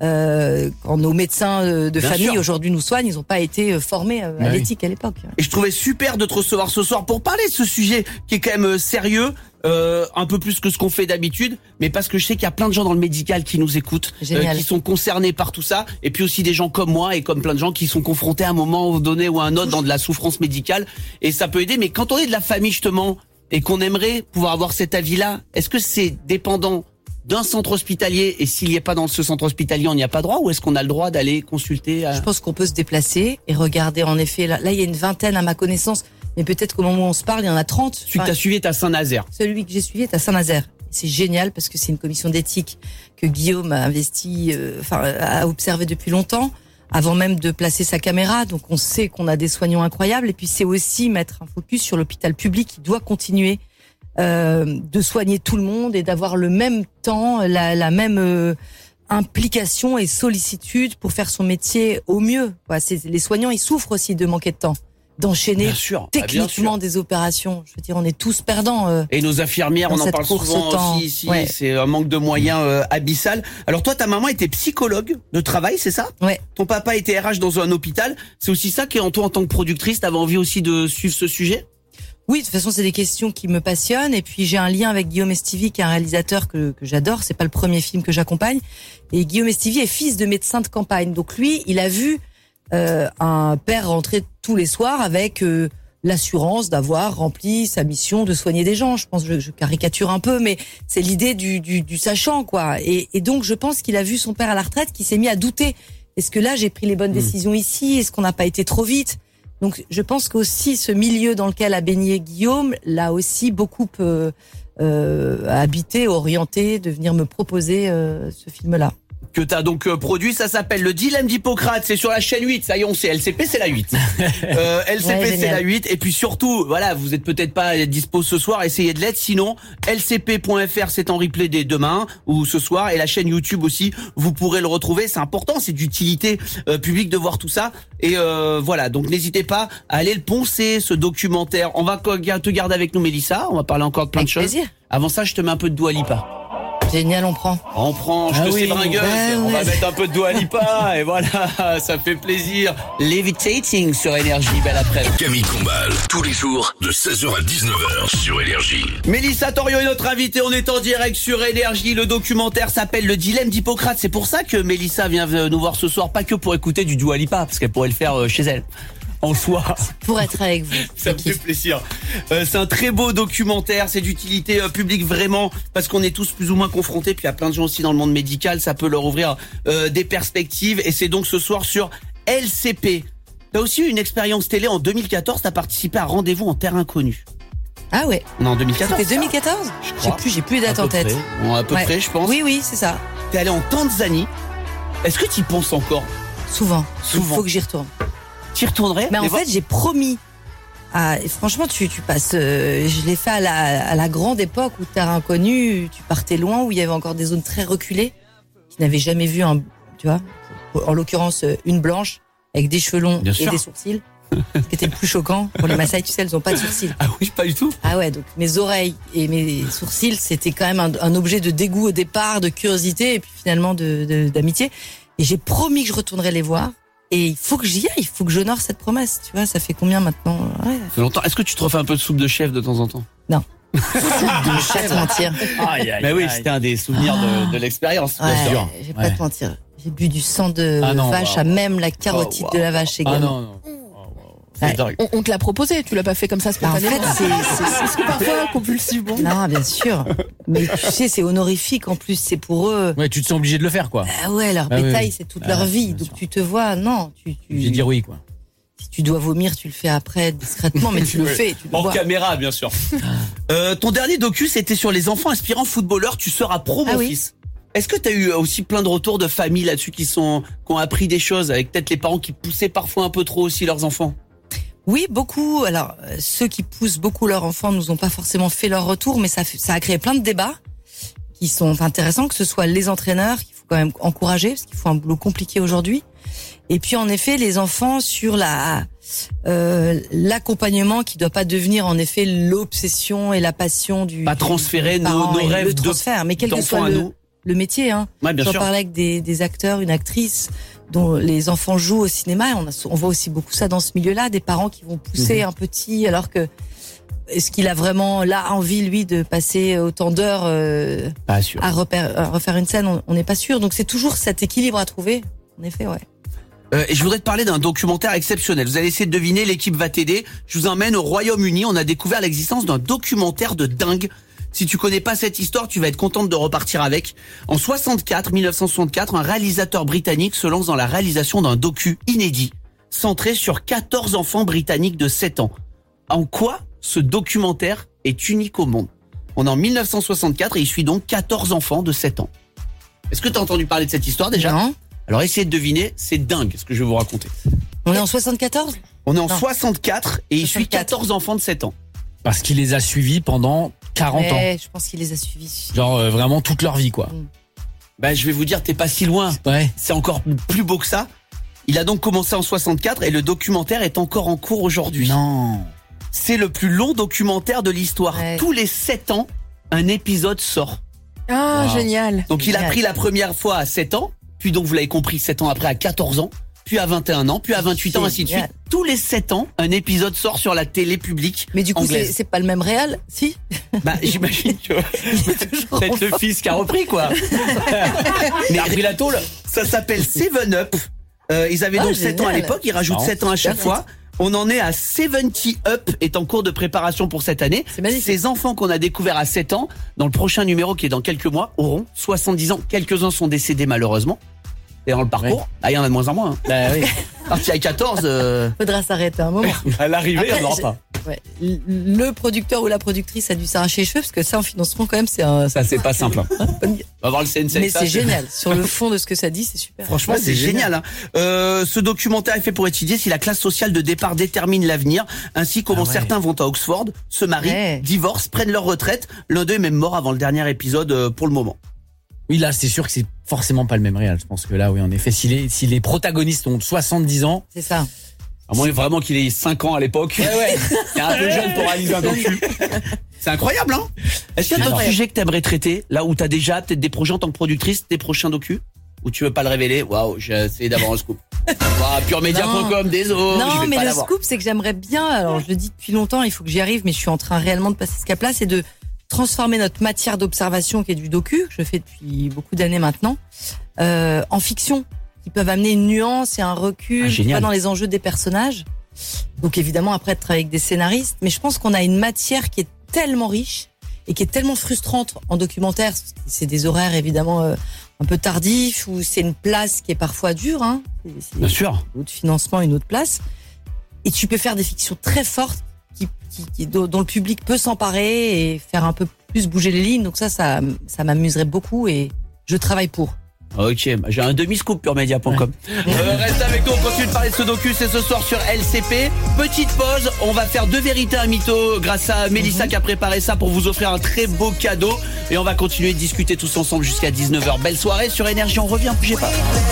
euh, quand nos médecins de Bien famille sûr. Aujourd'hui nous soignent, ils n'ont pas été formés à ouais. l'éthique à l'époque. Et je trouvais super de te recevoir ce soir pour parler de ce sujet qui est quand même sérieux, euh, un peu plus que ce qu'on fait d'habitude, mais parce que je sais qu'il y a plein de gens dans le médical qui nous écoutent, euh, qui sont concernés par tout ça, et puis aussi des gens comme moi et comme plein de gens qui sont confrontés à un moment donné ou à un autre dans de la souffrance médicale, et ça peut aider. Mais quand on est de la famille justement et qu'on aimerait pouvoir avoir cet avis-là, est-ce que c'est dépendant d'un centre hospitalier, et s'il n'y est pas dans ce centre hospitalier, on n'y a pas droit, ou est-ce qu'on a le droit d'aller consulter à... Je pense qu'on peut se déplacer et regarder en effet, là, là il y a une vingtaine à ma connaissance, mais peut-être qu'au moment où on se parle, il y en a trente. Celui enfin, que tu as suivi est à Saint-Nazaire. Celui que j'ai suivi est à Saint-Nazaire. C'est génial parce que c'est une commission d'éthique que Guillaume a investi, euh, enfin, a observé depuis longtemps, avant même de placer sa caméra. Donc on sait qu'on a des soignants incroyables, et puis c'est aussi mettre un focus sur l'hôpital public qui doit continuer Euh, de soigner tout le monde et d'avoir le même temps, la, la même euh, implication et sollicitude pour faire son métier au mieux. Ouais, c'est, les soignants, ils souffrent aussi de manquer de temps, d'enchaîner sûr, techniquement ah, des opérations. Je veux dire, on est tous perdants. Euh, et nos infirmières, on en parle souvent aussi ici, ouais. c'est un manque de moyens euh, abyssal. Alors toi, ta maman était psychologue de travail, c'est ça? Ouais. Ton papa était R H dans un hôpital. C'est aussi ça qui est en toi en tant que productrice, t'avais envie aussi de suivre ce sujet? Oui, de toute façon, c'est des questions qui me passionnent. Et puis, j'ai un lien avec Guillaume Estivi, qui est un réalisateur que, que j'adore. C'est pas le premier film que j'accompagne. Et Guillaume Estivi est fils de médecin de campagne. Donc, lui, il a vu euh, un père rentrer tous les soirs avec euh, l'assurance d'avoir rempli sa mission de soigner des gens. Je pense, je, je caricature un peu, mais c'est l'idée du, du, du sachant, quoi. Et, et donc, je pense qu'il a vu son père à la retraite, qui s'est mis à douter. Est-ce que là, j'ai pris les bonnes mmh. décisions ici? Est-ce qu'on n'a pas été trop vite? Donc, je pense qu'aussi ce milieu dans lequel a baigné Guillaume l'a aussi beaucoup euh, euh, habité, orienté, de venir me proposer euh, ce film-là. que t'as donc euh, produit. Ça s'appelle Le Dilemme d'Hippocrate. C'est sur la chaîne huit. Ça y est, on sait. L C P, c'est la huit. Euh, L C P, Ouais, c'est génial. la huit. Et puis surtout, voilà, vous êtes peut-être pas dispo ce soir. Essayez de l'être. Sinon, L C P point F R, c'est en replay dès demain ou ce soir. Et la chaîne YouTube aussi, vous pourrez le retrouver. C'est important. C'est d'utilité euh, publique de voir tout ça. Et euh, voilà. Donc, n'hésitez pas à aller le poncer, ce documentaire. On va te garder avec nous, Mélissa. On va parler encore de plein Avec de choses. plaisir. Avant ça, je te mets un peu de Dua Lipa. Génial, on prend. On prend, je Ah te oui, sais bringueuse, ouais, on va ouais. mettre un peu de Dua Lipa et voilà, ça fait plaisir. Levitating sur Énergie, belle après-midi. Camille Combal, tous les jours de seize heures à dix-neuf heures sur Énergie. Mélissa Torio est notre invitée, on est en direct sur Énergie. Le documentaire s'appelle Le Dilemme d'Hippocrate. C'est pour ça que Mélissa vient nous voir ce soir, pas que pour écouter du Dua Lipa, parce qu'elle pourrait le faire euh, chez elle. En soi. Pour être avec vous. Ça me fait plaisir. Euh, c'est un très beau documentaire, c'est d'utilité euh, publique vraiment, parce qu'on est tous plus ou moins confrontés, puis il y a plein de gens aussi dans le monde médical, ça peut leur ouvrir euh, des perspectives, et c'est donc ce soir sur L C P. T'as aussi eu une expérience télé en deux mille quatorze, t'as participé à Rendez-vous en Terre Inconnue. Ah ouais. On est en deux mille quatorze. C'était deux mille quatorze Je J'ai crois. plus, j'ai plus date À en peu tête. près. Bon, à peu Ouais. près, je pense. Oui, oui, c'est ça. T'es allé en Tanzanie. Est-ce que t'y penses encore? Souvent. Souvent. Il faut que j'y retourne. T'y retournerais? Mais en Les fait, j'ai promis. À, et franchement, tu, tu passes. euh, je l'ai fait à la, à la grande époque où Terre Inconnue, tu partais loin, où il y avait encore des zones très reculées, qui n'avaient jamais vu un. Tu vois, en l'occurrence, euh, une blanche avec des cheveux longs Bien et sûr. des sourcils. Ce qui était le plus choquant pour les Maasai, tu sais, elles ont pas de sourcils. Ah oui, pas du tout. Ah ouais, donc mes oreilles et mes sourcils, c'était quand même un, un objet de dégoût au départ, de curiosité et puis finalement de, de- d'amitié. Et j'ai promis que je retournerais les voir. Et il faut que j'y aille, il faut que j'honore cette promesse. Tu vois, ça fait combien maintenant? Ouais. Ça fait longtemps. Est-ce que tu te refais un peu de soupe de chef de temps en temps? Non. De pas te mentir. Aïe, aïe, Mais oui, aïe. c'était un des souvenirs de, de l'expérience, bien Ouais, sûr. je vais pas Ouais. te mentir. J'ai bu du sang de Ah non, vache bah, à même la carotide oh, de la vache Ah également. non, non. Ouais. On, on te l'a proposé, tu l'as pas fait comme ça Bah, en spontanément. fait, c'est, c'est, c'est parfois compulsif. Bon. non, bien sûr. Mais tu sais, c'est honorifique en plus, c'est pour eux. Ouais, tu te sens obligé de le faire, quoi. Ah ouais, leur Ah oui, bétail, oui. c'est toute Ah, leur vie. bien Donc sûr. tu te vois, non, tu, tu, J'ai dire oui, quoi. si tu dois vomir, tu le fais après discrètement, mais tu le Oui. fais, tu le En vois. caméra, bien sûr. euh, ton dernier docu, c'était sur les enfants aspirants footballeurs. Tu seras pro, mon Ah oui. fils. Est-ce que t'as eu aussi plein de retours de familles là-dessus qui sont, qui ont appris des choses avec peut-être les parents qui poussaient parfois un peu trop aussi leurs enfants? Oui, beaucoup. Alors, euh, ceux qui poussent beaucoup leurs enfants nous ont pas forcément fait leur retour, mais ça, fait- ça a créé plein de débats qui sont intéressants, que ce soit les entraîneurs, qu'il faut quand même encourager, parce qu'ils font un boulot compliqué aujourd'hui. Et puis, en effet, les enfants sur la euh, l'accompagnement qui doit pas devenir, en effet, l'obsession et la passion du... Pas du- transférer du nos, parent nos et rêves le de- transfert, mais quel que d'enfants soit à le, nous. le métier, hein. Ouais, bien J'en sûr. parlais avec des, des acteurs, une actrice dont les enfants jouent au cinéma. Et on, a, on voit aussi beaucoup ça dans ce milieu-là, des parents qui vont pousser Mhm. un petit, alors que est-ce qu'il a vraiment là envie lui de passer autant d'heures euh, Pas sûr. à, repère- à refaire une scène? On on n'est pas sûr. Donc c'est toujours cet équilibre à trouver. En effet, ouais. Euh, et je voudrais te parler d'un documentaire exceptionnel. Vous allez essayer de deviner, l'équipe va t'aider. Je vous emmène au Royaume-Uni. On a découvert l'existence d'un documentaire de dingue. Si tu connais pas cette histoire, tu vas être contente de repartir avec. En soixante-quatre, mille neuf cent soixante-quatre, un réalisateur britannique se lance dans la réalisation d'un docu inédit, centré sur quatorze enfants britanniques de sept ans. En quoi ce documentaire est unique au monde? On est en mille neuf cent soixante-quatre et il suit donc quatorze enfants de sept ans. Est-ce que tu as entendu parler de cette histoire déjà? Non. Alors essayez de deviner, c'est dingue ce que je vais vous raconter. On est en soixante-quatorze? On est en Non. soixante-quatre et il suit soixante-quatre. quatorze enfants de sept ans. Parce qu'il les a suivis pendant quarante ans. Ouais, je pense qu'il les a suivis. Genre euh, vraiment toute leur vie, quoi. Ben, je vais vous dire, t'es pas si loin. Ouais. C'est encore plus beau que ça. Il a donc commencé en soixante-quatre et le documentaire est encore en cours aujourd'hui. Non. C'est le plus long documentaire de l'histoire. Ouais. Tous les sept ans, un épisode sort. Ah, Wow. génial. Donc il a Génial. pris la première fois à sept ans, puis donc vous l'avez compris, sept ans après à quatorze ans, puis à vingt et un ans, puis à vingt-huit ans, ainsi de suite. Génial. Tous les sept ans, un épisode sort sur la télé publique Mais du coup, c'est anglaise. c'est pas le même réel, si? Bah, j'imagine que Il est toujours peut-être en le fils qui a repris, quoi. Il a repris la tôle. Ça s'appelle Seven Up. Euh, ils avaient Ah, donc sept ans à génial. l'époque, ils rajoutent Marrant. sept ans à chaque Super. fois. On en est à soixante Up, est en cours de préparation pour cette année. C'est magnifique. Ces enfants qu'on a découverts à sept ans, dans le prochain numéro qui est dans quelques mois, auront soixante-dix ans. Quelques-uns sont décédés malheureusement. Et dans le parcours, Ouais. ah, il y en a de moins en moins. Hein. Bah oui. Alors qu'il y a quatorze, euh, Faudra s'arrêter un moment. à l'arrivée, il n'y en Après, aura j'ai- pas. Ouais. Le producteur ou la productrice a dû s'arracher les cheveux parce que ça en financement quand même c'est un. Ça c'est pas simple. Hein. On va voir le C N C. Mais ça, c'est génial. Sur le fond de ce que ça dit, c'est super. Franchement, ouais, c'est, c'est génial. génial hein. euh, ce documentaire est fait pour étudier si la classe sociale de départ détermine l'avenir, ainsi comment ah ouais. certains vont à Oxford, se marient, ouais. divorcent, prennent leur retraite. L'un d'eux est même mort avant le dernier épisode euh, pour le moment. Oui, là, c'est sûr que c'est forcément pas le même réel. Je pense que là, oui, en effet, si les, si les protagonistes ont soixante-dix ans. C'est ça. À moins vraiment qu'il ait cinq ans à l'époque. Ouais, ouais. C'est un peu jeune pour réaliser un docu. C'est incroyable, hein? Est-ce qu'il y a d'autres sujets que t'aimerais traiter? Là où t'as déjà peut-être des projets en tant que productrice, des prochains docus? Ou tu veux pas le révéler? Waouh, j'ai essayé d'avoir un scoop. Wow, puremedia point com, désolé. Non, je vais mais pas le l'avoir. scoop, c'est que j'aimerais bien, alors je le dis depuis longtemps, il faut que j'y arrive, mais je suis en train réellement de passer ce cap-là, c'est de transformer notre matière d'observation qui est du docu, que je fais depuis beaucoup d'années maintenant, euh, en fiction, qui peuvent amener une nuance et un recul, ah, pas dans les enjeux des personnages. Donc évidemment après de travailler avec des scénaristes, mais je pense qu'on a une matière qui est tellement riche et qui est tellement frustrante en documentaire. C'est des horaires évidemment euh, un peu tardifs, ou c'est une place qui est parfois dure, hein. C'est Bien sûr. Un autre financement, une autre place. Et tu peux faire des fictions très fortes qui, qui, qui, dont le public peut s'emparer et faire un peu plus bouger les lignes. Donc ça, ça, ça m'amuserait beaucoup et je travaille pour. Ok, bah j'ai un demi-scoop puremedia point com. Ouais. Euh, reste avec nous, on continue de parler de ce docu, c'est ce soir sur L C P. Petite pause, on va faire deux vérités, un mytho grâce à Mélissa mm-hmm. qui a préparé ça pour vous offrir un très beau cadeau. Et on va continuer de discuter tous ensemble jusqu'à dix-neuf heures. Belle soirée sur Énergie, on revient, bougez pas.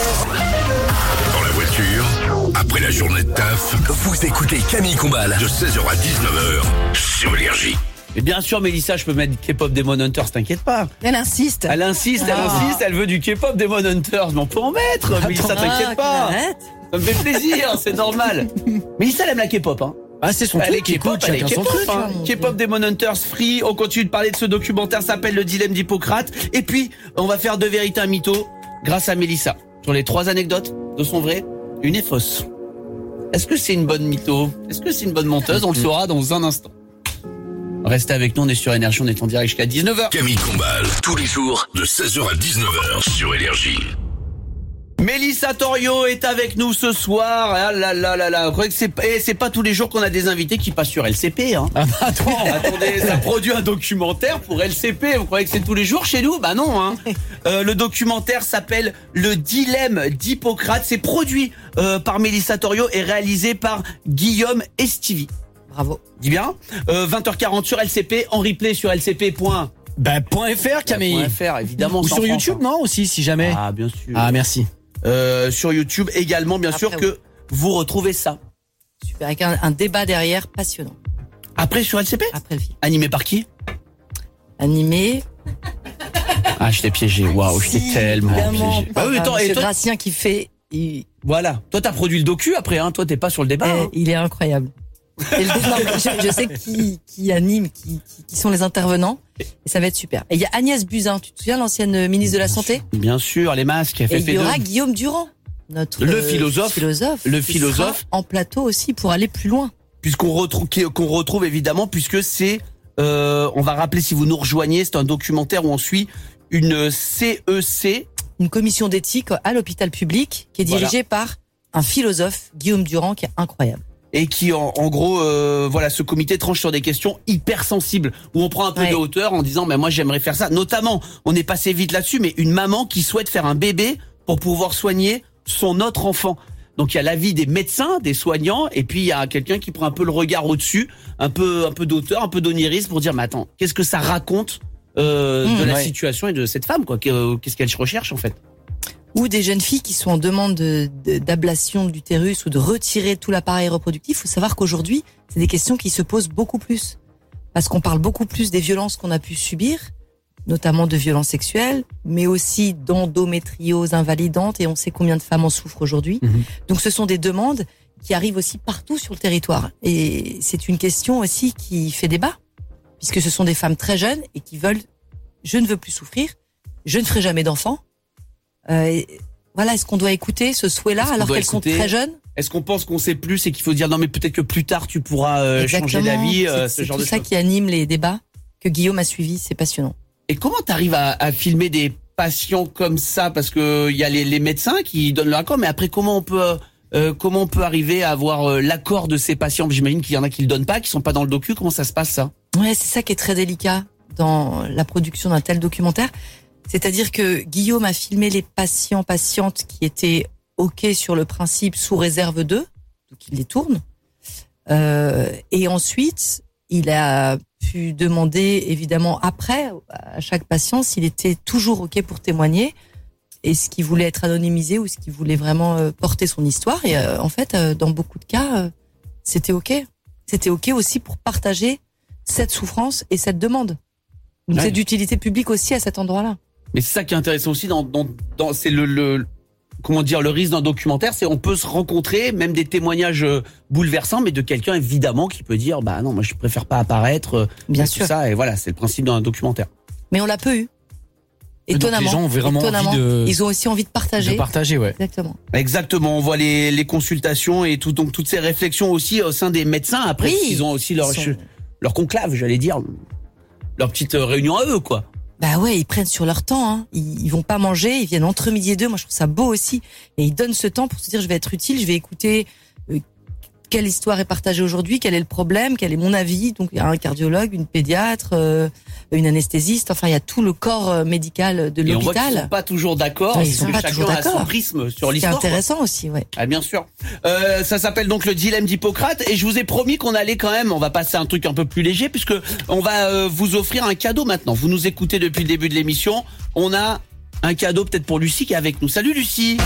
Dans la voiture, après la journée de taf, vous écoutez Camille Combal de seize heures à dix-neuf heures sur Énergie. Et bien sûr, Mélissa, je peux mettre K-pop Demon Hunters, t'inquiète pas. Elle insiste. Elle insiste, elle ah. insiste, elle veut du K-pop Demon Hunters. Mais on peut en mettre, Attends, Mélissa, t'inquiète ah, pas. Arrête. Ça me fait plaisir, c'est normal. Mélissa, elle aime la K-pop, hein. Ah, c'est son elle truc, K-pop, elle est K-pop, truc, hein. K-pop Demon Hunters Free. On continue de parler de ce documentaire, ça s'appelle Le Dilemme d'Hippocrate. Et puis, on va faire deux vérités, un mytho, grâce à Mélissa. Sur les trois anecdotes, deux sont vraies, une est fausse. Est-ce que c'est une bonne mytho? Est-ce que c'est une bonne menteuse? On le saura dans un instant. Restez avec nous, on est sur Énergie, on est en direct jusqu'à dix-neuf heures. Camille Combal, tous les jours, de seize heures à dix-neuf heures sur Énergie. Mélissa Torio est avec nous ce soir. Ah là là là là. Vous croyez que c'est, eh, c'est pas tous les jours qu'on a des invités qui passent sur L C P, hein. Ah bah attends. Attendez, ça produit un documentaire pour L C P. Vous croyez que c'est tous les jours chez nous? Bah non, hein. Euh, le documentaire s'appelle Le Dilemme d'Hippocrate. C'est produit euh, par Mélissa Torio et réalisé par Guillaume Estivi. Bravo. Dis bien. Euh, vingt heures quarante sur L C P, en replay sur L C P. Bah, .fr, Camille. Bah, .fr, évidemment. Ou sur France, YouTube, hein. non, aussi, si jamais. Ah, bien sûr. Ah, merci. Euh, sur YouTube également, bien Après, sûr, oui. que vous retrouvez ça. Super, avec un, un débat derrière passionnant. Après, sur L C P? Après le film. Animé par qui? Animé. Ah, je t'ai piégé. Waouh, je t'ai Si, tellement évidemment, piégé. par, Ah oui, attends, et Monsieur toi, Gracien qui fait. Il, voilà. Toi, t'as produit le docu après, hein. Toi, t'es pas sur le débat. eh, hein. il est incroyable. Et le, non, je, je sais qui, qui anime, qui, qui, qui sont les intervenants, et ça va être super. Et il y a Agnès Buzyn, tu te souviens, l'ancienne ministre de la Santé? Bien sûr, les masques. Elle fait Et il y aura deux. Guillaume Durand, notre Le euh, philosophe. philosophe Le qui philosophe. sera en plateau aussi pour aller plus loin. Puisqu'on retrouve, qu'on retrouve évidemment, puisque c'est, euh, on va rappeler si vous nous rejoignez, c'est un documentaire où on suit une C E C. Une commission d'éthique à l'hôpital public qui est dirigée voilà. par un philosophe, Guillaume Durand, qui est incroyable. Et qui, en, en gros, euh, voilà, ce comité tranche sur des questions hyper sensibles, où on prend un peu ouais. de hauteur en disant, mais moi j'aimerais faire ça. Notamment, on est passé vite là-dessus, mais une maman qui souhaite faire un bébé pour pouvoir soigner son autre enfant. Donc il y a l'avis des médecins, des soignants, et puis il y a quelqu'un qui prend un peu le regard au-dessus, un peu, un peu d'auteur, un peu d'onirisme pour dire, mais attends, qu'est-ce que ça raconte euh, mmh, de la ouais. situation et de cette femme, quoi? Qu'est-ce qu'elle recherche en fait? Ou des jeunes filles qui sont en demande de, de, d'ablation de l'utérus ou de retirer tout l'appareil reproductif. Il faut savoir qu'aujourd'hui, c'est des questions qui se posent beaucoup plus. Parce qu'on parle beaucoup plus des violences qu'on a pu subir, notamment de violences sexuelles, mais aussi d'endométriose invalidante, et on sait combien de femmes en souffrent aujourd'hui. Mmh. Donc ce sont des demandes qui arrivent aussi partout sur le territoire. Et c'est une question aussi qui fait débat, puisque ce sont des femmes très jeunes et qui veulent « je ne veux plus souffrir, je ne ferai jamais d'enfant ». Euh, voilà, est-ce qu'on doit écouter ce souhait-là alors qu'elles écouter, sont très jeunes? Est-ce qu'on pense qu'on sait plus et qu'il faut dire non mais peut-être que plus tard tu pourras euh, changer d'avis, euh, ce c'est genre tout de ça choses. Qui anime les débats que Guillaume a suivis, c'est passionnant. Et comment t'arrives à, à filmer des patients comme ça? Parce que il y a les, les médecins qui donnent leur accord, mais après comment on peut Euh, comment on peut arriver à avoir euh, l'accord de ces patients? J'imagine qu'il y en a qui le donnent pas, qui sont pas dans le docu. Comment ça se passe ça? Ouais, c'est ça qui est très délicat dans la production d'un tel documentaire. C'est-à-dire que Guillaume a filmé les patients, patientes qui étaient OK sur le principe sous réserve d'eux, donc il les tourne. Euh, et ensuite, il a pu demander évidemment après à chaque patient s'il était toujours OK pour témoigner et ce qu'il voulait être anonymisé ou ce qu'il voulait vraiment euh, porter son histoire. Et euh, en fait, euh, dans beaucoup de cas, euh, c'était OK. C'était OK aussi pour partager cette souffrance et cette demande. Donc ouais. C'est d'utilité publique aussi à cet endroit-là. Mais c'est ça qui est intéressant aussi dans, dans, dans c'est le, le comment dire le risque d'un documentaire, c'est on peut se rencontrer, même des témoignages bouleversants, mais de quelqu'un évidemment qui peut dire bah non moi je préfère pas apparaître. Bien sûr. Tout ça et voilà c'est le principe d'un documentaire. Mais on l'a peu eu. Étonnamment. Donc les gens ont vraiment étonnamment, envie de. Ils ont aussi envie de partager. De partager, ouais. Exactement. Exactement. On voit les, les consultations et tout donc toutes ces réflexions aussi au sein des médecins. Après Oui, ils ont aussi leur ils sont... leur conclave, j'allais dire, leur petite réunion à eux quoi. Bah ouais, ils prennent sur leur temps, hein. Ils, ils vont pas manger, ils viennent entre midi et deux. Moi, je trouve ça beau aussi. Et ils donnent ce temps pour se dire, je vais être utile, je vais écouter euh, quelle histoire est partagée aujourd'hui, quel est le problème, quel est mon avis. Donc, il y a un cardiologue, une pédiatre, euh, une anesthésiste. Enfin, il y a tout le corps euh, médical de Et on voit l'hôpital. qu'ils sont pas toujours d'accord. Ouais, ils sont pas chacun toujours a d'accord. son prisme sur C'est l'histoire. intéressant quoi. aussi, ouais. Ah bien sûr. Euh, ça s'appelle donc le dilemme d'Hippocrate et je vous ai promis qu'on allait quand même, on va passer à un truc un peu plus léger puisque on va euh, vous offrir un cadeau maintenant. Vous nous écoutez depuis le début de l'émission. On a un cadeau peut-être pour Lucie qui est avec nous. Salut Lucie.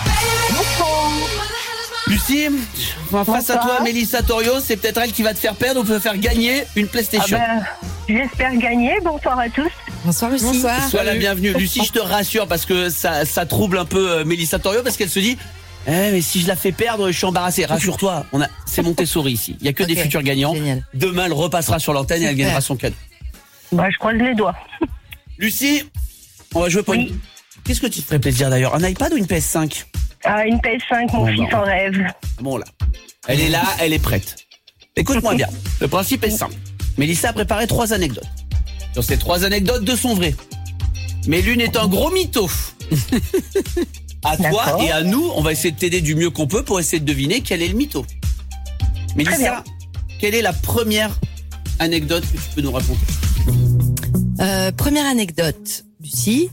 Lucie, face à toi Mélissa Torio, c'est peut-être elle qui va te faire perdre ou peut faire gagner une PlayStation. Ah ben, j'espère gagner. Bonsoir à tous. Bonsoir Lucie. Bonsoir. Sois la bienvenue. Lucie, je te rassure parce que ça, ça trouble un peu euh, Mélissa Torio parce qu'elle se dit eh, mais si je la fais perdre, je suis embarrassée. Rassure-toi, on a, c'est Montessori ici. Il y a que Okay. des futurs gagnants. Génial. Demain, elle repassera sur l'antenne et elle Super. gagnera son cadeau. Bah, je croise les doigts. Lucie, on va jouer pour Oui. une... Qu'est-ce que tu te ferais plaisir d'ailleurs? Un iPad ou une P S cinq? Ah, une P S cinq, mon Bon, fils bah. en rêve. Bon là, elle est là, elle est prête. Écoute-moi bien, le principe est simple. Mélissa a préparé trois anecdotes. Sur ces trois anecdotes, deux sont vraies. Mais l'une est un gros mytho. À toi D'accord. et à nous, on va essayer de t'aider du mieux qu'on peut pour essayer de deviner quel est le mytho. Mélissa, bien. quelle est la première anecdote que tu peux nous raconter? Euh, première anecdote, Lucie.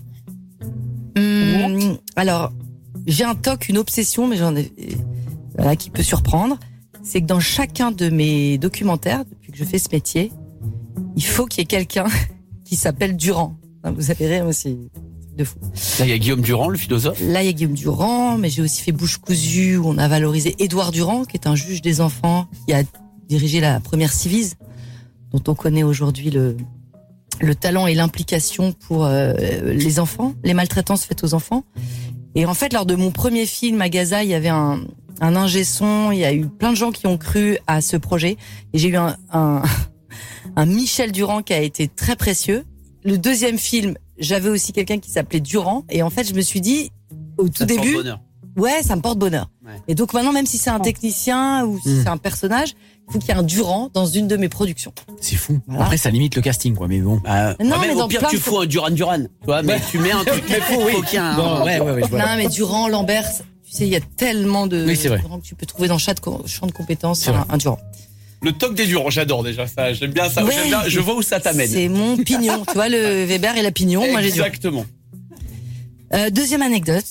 Hum, alors, j'ai un toc, une obsession, mais j'en ai, euh, voilà, qui peut surprendre. C'est que dans chacun de mes documentaires, depuis que je fais ce métier, il faut qu'il y ait quelqu'un qui s'appelle Durand. Hein, vous avez rire, mais c'est de fou. Là, il y a Guillaume Durand, le philosophe. Là, il y a Guillaume Durand, mais j'ai aussi fait Bouche cousue, où on a valorisé Édouard Durand, qui est un juge des enfants, qui a dirigé la première Civise, dont on connaît aujourd'hui le, le talent et l'implication pour euh, les enfants, les maltraitances faites aux enfants. Et en fait, lors de mon premier film à Gaza, il y avait un, un ingé son, il y a eu plein de gens qui ont cru à ce projet. Et j'ai eu un, un, un Michel Durand qui a été très précieux. Le deuxième film, j'avais aussi quelqu'un qui s'appelait Durand. Et en fait, je me suis dit, au tout Ça te porte début, bonheur. ouais, ça me porte bonheur. Ouais. Et donc maintenant, même si c'est un technicien ou si Mmh. c'est un personnage, il faut qu'il y ait un Durand dans une de mes productions. C'est fou. Voilà. Après, ça limite le casting, quoi. Mais bon. Bah, Non, ouais, mais au dans pire, plein tu de- fous un Duran Duran. Tu vois, mais tu mets un truc. Mais faut, oui. Faut qu'il y ait un- Bon, ouais, ouais, ouais, je vois. Non, mais Durand, Lambert, tu sais, il y a tellement de Oui, c'est vrai. Durand que tu peux trouver dans chaque co- champ de compétences C'est un, vrai. un Durand. Le toc des Durand, j'adore déjà ça. J'aime bien ça. Ouais. J'aime bien, je vois où ça t'amène. C'est mon pignon. Tu vois, le Weber et la pignon, moi j'ai Durand. Exactement. Euh, deuxième anecdote.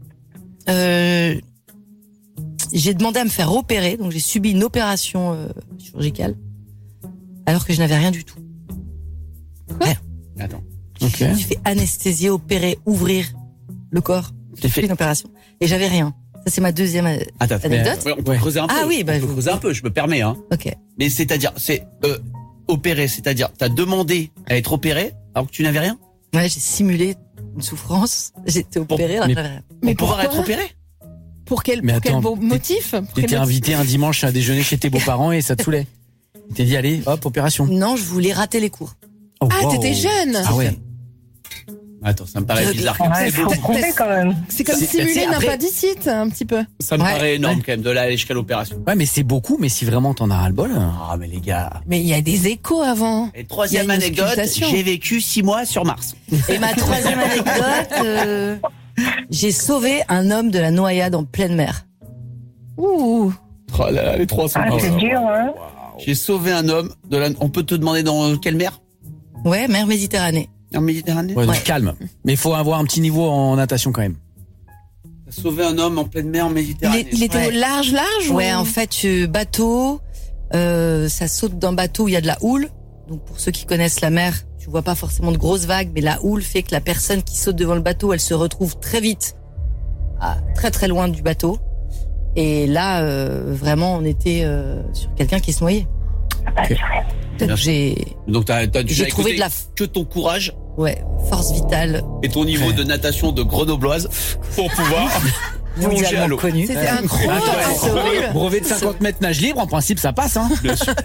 Euh, j'ai demandé à me faire opérer, donc j'ai subi une opération euh, chirurgicale, alors que je n'avais rien du tout. Rien. Attends. Ok. J'ai fait anesthésier, opérer, ouvrir le corps. J'ai J'ai fait fait. une opération. Et j'avais rien. Ça, c'est ma deuxième euh, Attends. anecdote. Ouais, on peut Ouais. creuser un peu. Ah oui, bah, on peut je- creuser un peu. Je me permets, hein. Ok. Mais c'est-à-dire, c'est euh, opéré, c'est-à-dire, t'as demandé à être opéré alors que tu n'avais rien. Ouais, j'ai simulé une souffrance. J'ai été opérée alors que mais- j'avais rien. Mais Pour pouvoir pourquoi être opéré. Pour quel, Mais pour quel attends, beau t'es- motif Pour quel T'étais motif invité un dimanche à déjeuner chez tes beaux-parents et ça te saoulait. T'es dit, allez, hop, opération. Non, je voulais rater les cours. Oh, Ah, wow. t'étais jeune. Ah ouais. Attends, ça me paraît Je- bizarre. Ouais, C'est il faut beau. prouver quand même. C'est comme C'est- simuler c'est une après- appendicite, un petit peu. Ça me Ouais. paraît énorme Ouais. quand même de là aller jusqu'à l'opération. Ouais, mais c'est beaucoup, mais si vraiment t'en as ras le bol. Ah mais les gars. Mais il y a des échos avant. Et troisième Il y a une anecdote, auscultation. j'ai vécu six mois sur Mars. Et ma troisième anecdote, euh, j'ai sauvé un homme de la noyade en pleine mer. Ouh. Oh là là, les trois sont Ah, pas c'est mal. dur, hein. J'ai sauvé un homme de la... On peut te demander dans quelle mer? Ouais, mer Méditerranée. En Méditerranée? Ouais, donc Ouais. calme. Mais il faut avoir un petit niveau en natation quand même. T'as sauvé un homme en pleine mer en Il, Méditerranée. est- il était Ouais. au large, large Ouais, ou- en fait, euh, bateau, euh, ça saute d'un bateau où il y a de la houle. Donc pour ceux qui connaissent la mer, tu vois pas forcément de grosses vagues, mais la houle fait que la personne qui saute devant le bateau, elle se retrouve très vite, à, très très loin du bateau. Et là, euh, vraiment, on était euh, sur quelqu'un qui se noyait. Bien Donc sûr. j'ai, Donc t'as, t'as, tu j'ai n'as trouvé écouté de la, f- que ton courage ouais, force vitale et ton niveau de natation de grenobloise pour pouvoir plonger à mondialement l'eau. connue. C'était un gros, Attends, un ouais. horrible. Brevet de cinquante mètres nage libre, en principe, ça passe, hein. Bien sûr.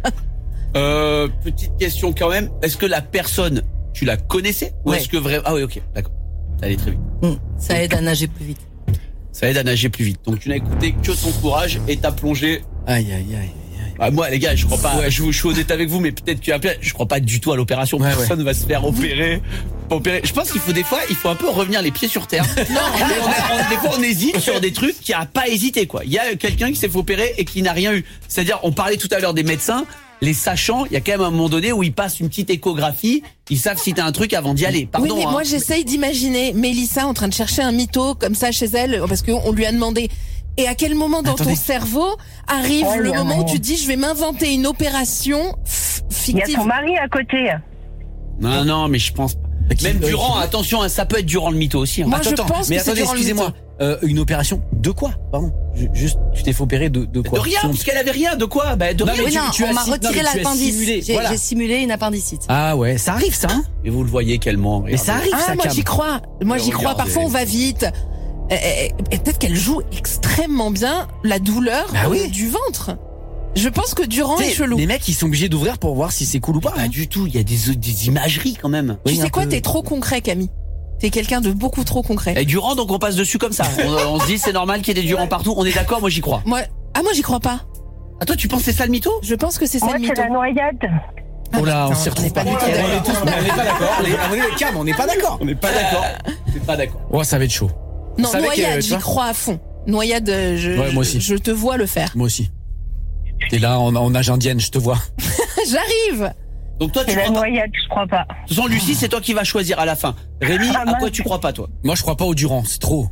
Euh, petite question quand même. Est-ce que la personne, tu la connaissais? Ou Ouais. est-ce que vraiment... Ah oui, ok, d'accord. Ça allait très vite. Mm, ça aide à nager plus vite. Ça aide à nager plus vite. Donc tu n'as écouté que ton courage et t'as plongé. Aïe, aïe, aïe. Bah, moi les gars, je crois pas. Je, je suis honnête avec vous, mais peut-être que je crois pas du tout à l'opération. Ouais, Personne va se faire opérer. opérer. Je pense qu'il faut des fois, il faut un peu revenir les pieds sur terre. Non, mais on a- on- des fois on hésite sur des trucs qui a pas hésité quoi. Il y a quelqu'un qui s'est fait opérer et qui n'a rien eu. C'est-à-dire, on parlait tout à l'heure des médecins. Les sachants, il y a quand même un moment donné où ils passent une petite échographie, ils savent si t'as un truc avant d'y aller. Pardon. Oui, mais hein. moi j'essaye d'imaginer Mélissa en train de chercher un mytho comme ça chez elle parce qu'on lui a demandé. Et à quel moment dans Attendez. ton cerveau arrive Ouais, le il y a moment où rien. tu te dis je vais m'inventer une opération f- Il y a fictive. ton mari à côté. Non, non, mais je pense pas. Même Euh, durant, attention, hein, ça peut être durant le mytho aussi. hein. Moi, Attends, je attends, pense mais que c'est attendez, durant le excusez-moi. Euh, une opération de quoi? Pardon. Ju- Juste, tu t'es fait opérer de, de quoi? De rien, Si on- parce qu'elle avait rien. De quoi? Bah, de Non, rien. mais Oui, tu- non, tu on as m'a si- non, retiré mais tu as l'appendice. simulé, J'ai voilà. j'ai simulé une appendicite. Ah ouais, ça arrive ça, hein? Et vous le voyez qu'elle ment. Mais ça arrive Ah, ça, moi Cam. j'y crois. Moi Mais j'y crois. regardez. Parfois on va vite. Et, et- et peut-être qu'elle joue extrêmement bien la douleur Bah oui. euh, du ventre. Je pense que Durand est T'sais, chelou. les mecs, ils sont obligés d'ouvrir pour voir si c'est cool ou pas. Pas hein. du tout. Il y a des, des imageries quand même. Tu Oui, sais un quoi, peu. t'es trop concret, Camille. T'es quelqu'un de beaucoup trop concret. Et Durand, donc on passe dessus comme ça. On, on se dit c'est normal qu'il y ait des Durand partout. On est d'accord, moi j'y crois. Moi, ah moi j'y crois pas. Ah toi tu penses que c'est ça le mytho? Je pense que c'est ça Moi, le c'est mytho. la noyade. Oh là, on putain, s'y on retrouve est pas pas du tout. du tout On est tous- mais on n'est pas d'accord. On est- on est- Cam, on n'est pas d'accord. On n'est pas d'accord. C'est pas d'accord. Oh, ça va être chaud. Non, savais que, noyade, tu j'y vois. crois à fond. Noyade, euh, je, Ouais, moi je- aussi. je te vois le faire. Moi aussi. T'es là en, en nage indienne, je te vois. J'arrive. Donc toi tu C'est la crois pas. noyade, je crois pas. De toute façon, Lucie, c'est toi qui vas choisir à la fin. Rémi, Ah, à quoi mince. tu crois pas toi? Moi, je crois pas au Durand, c'est trop.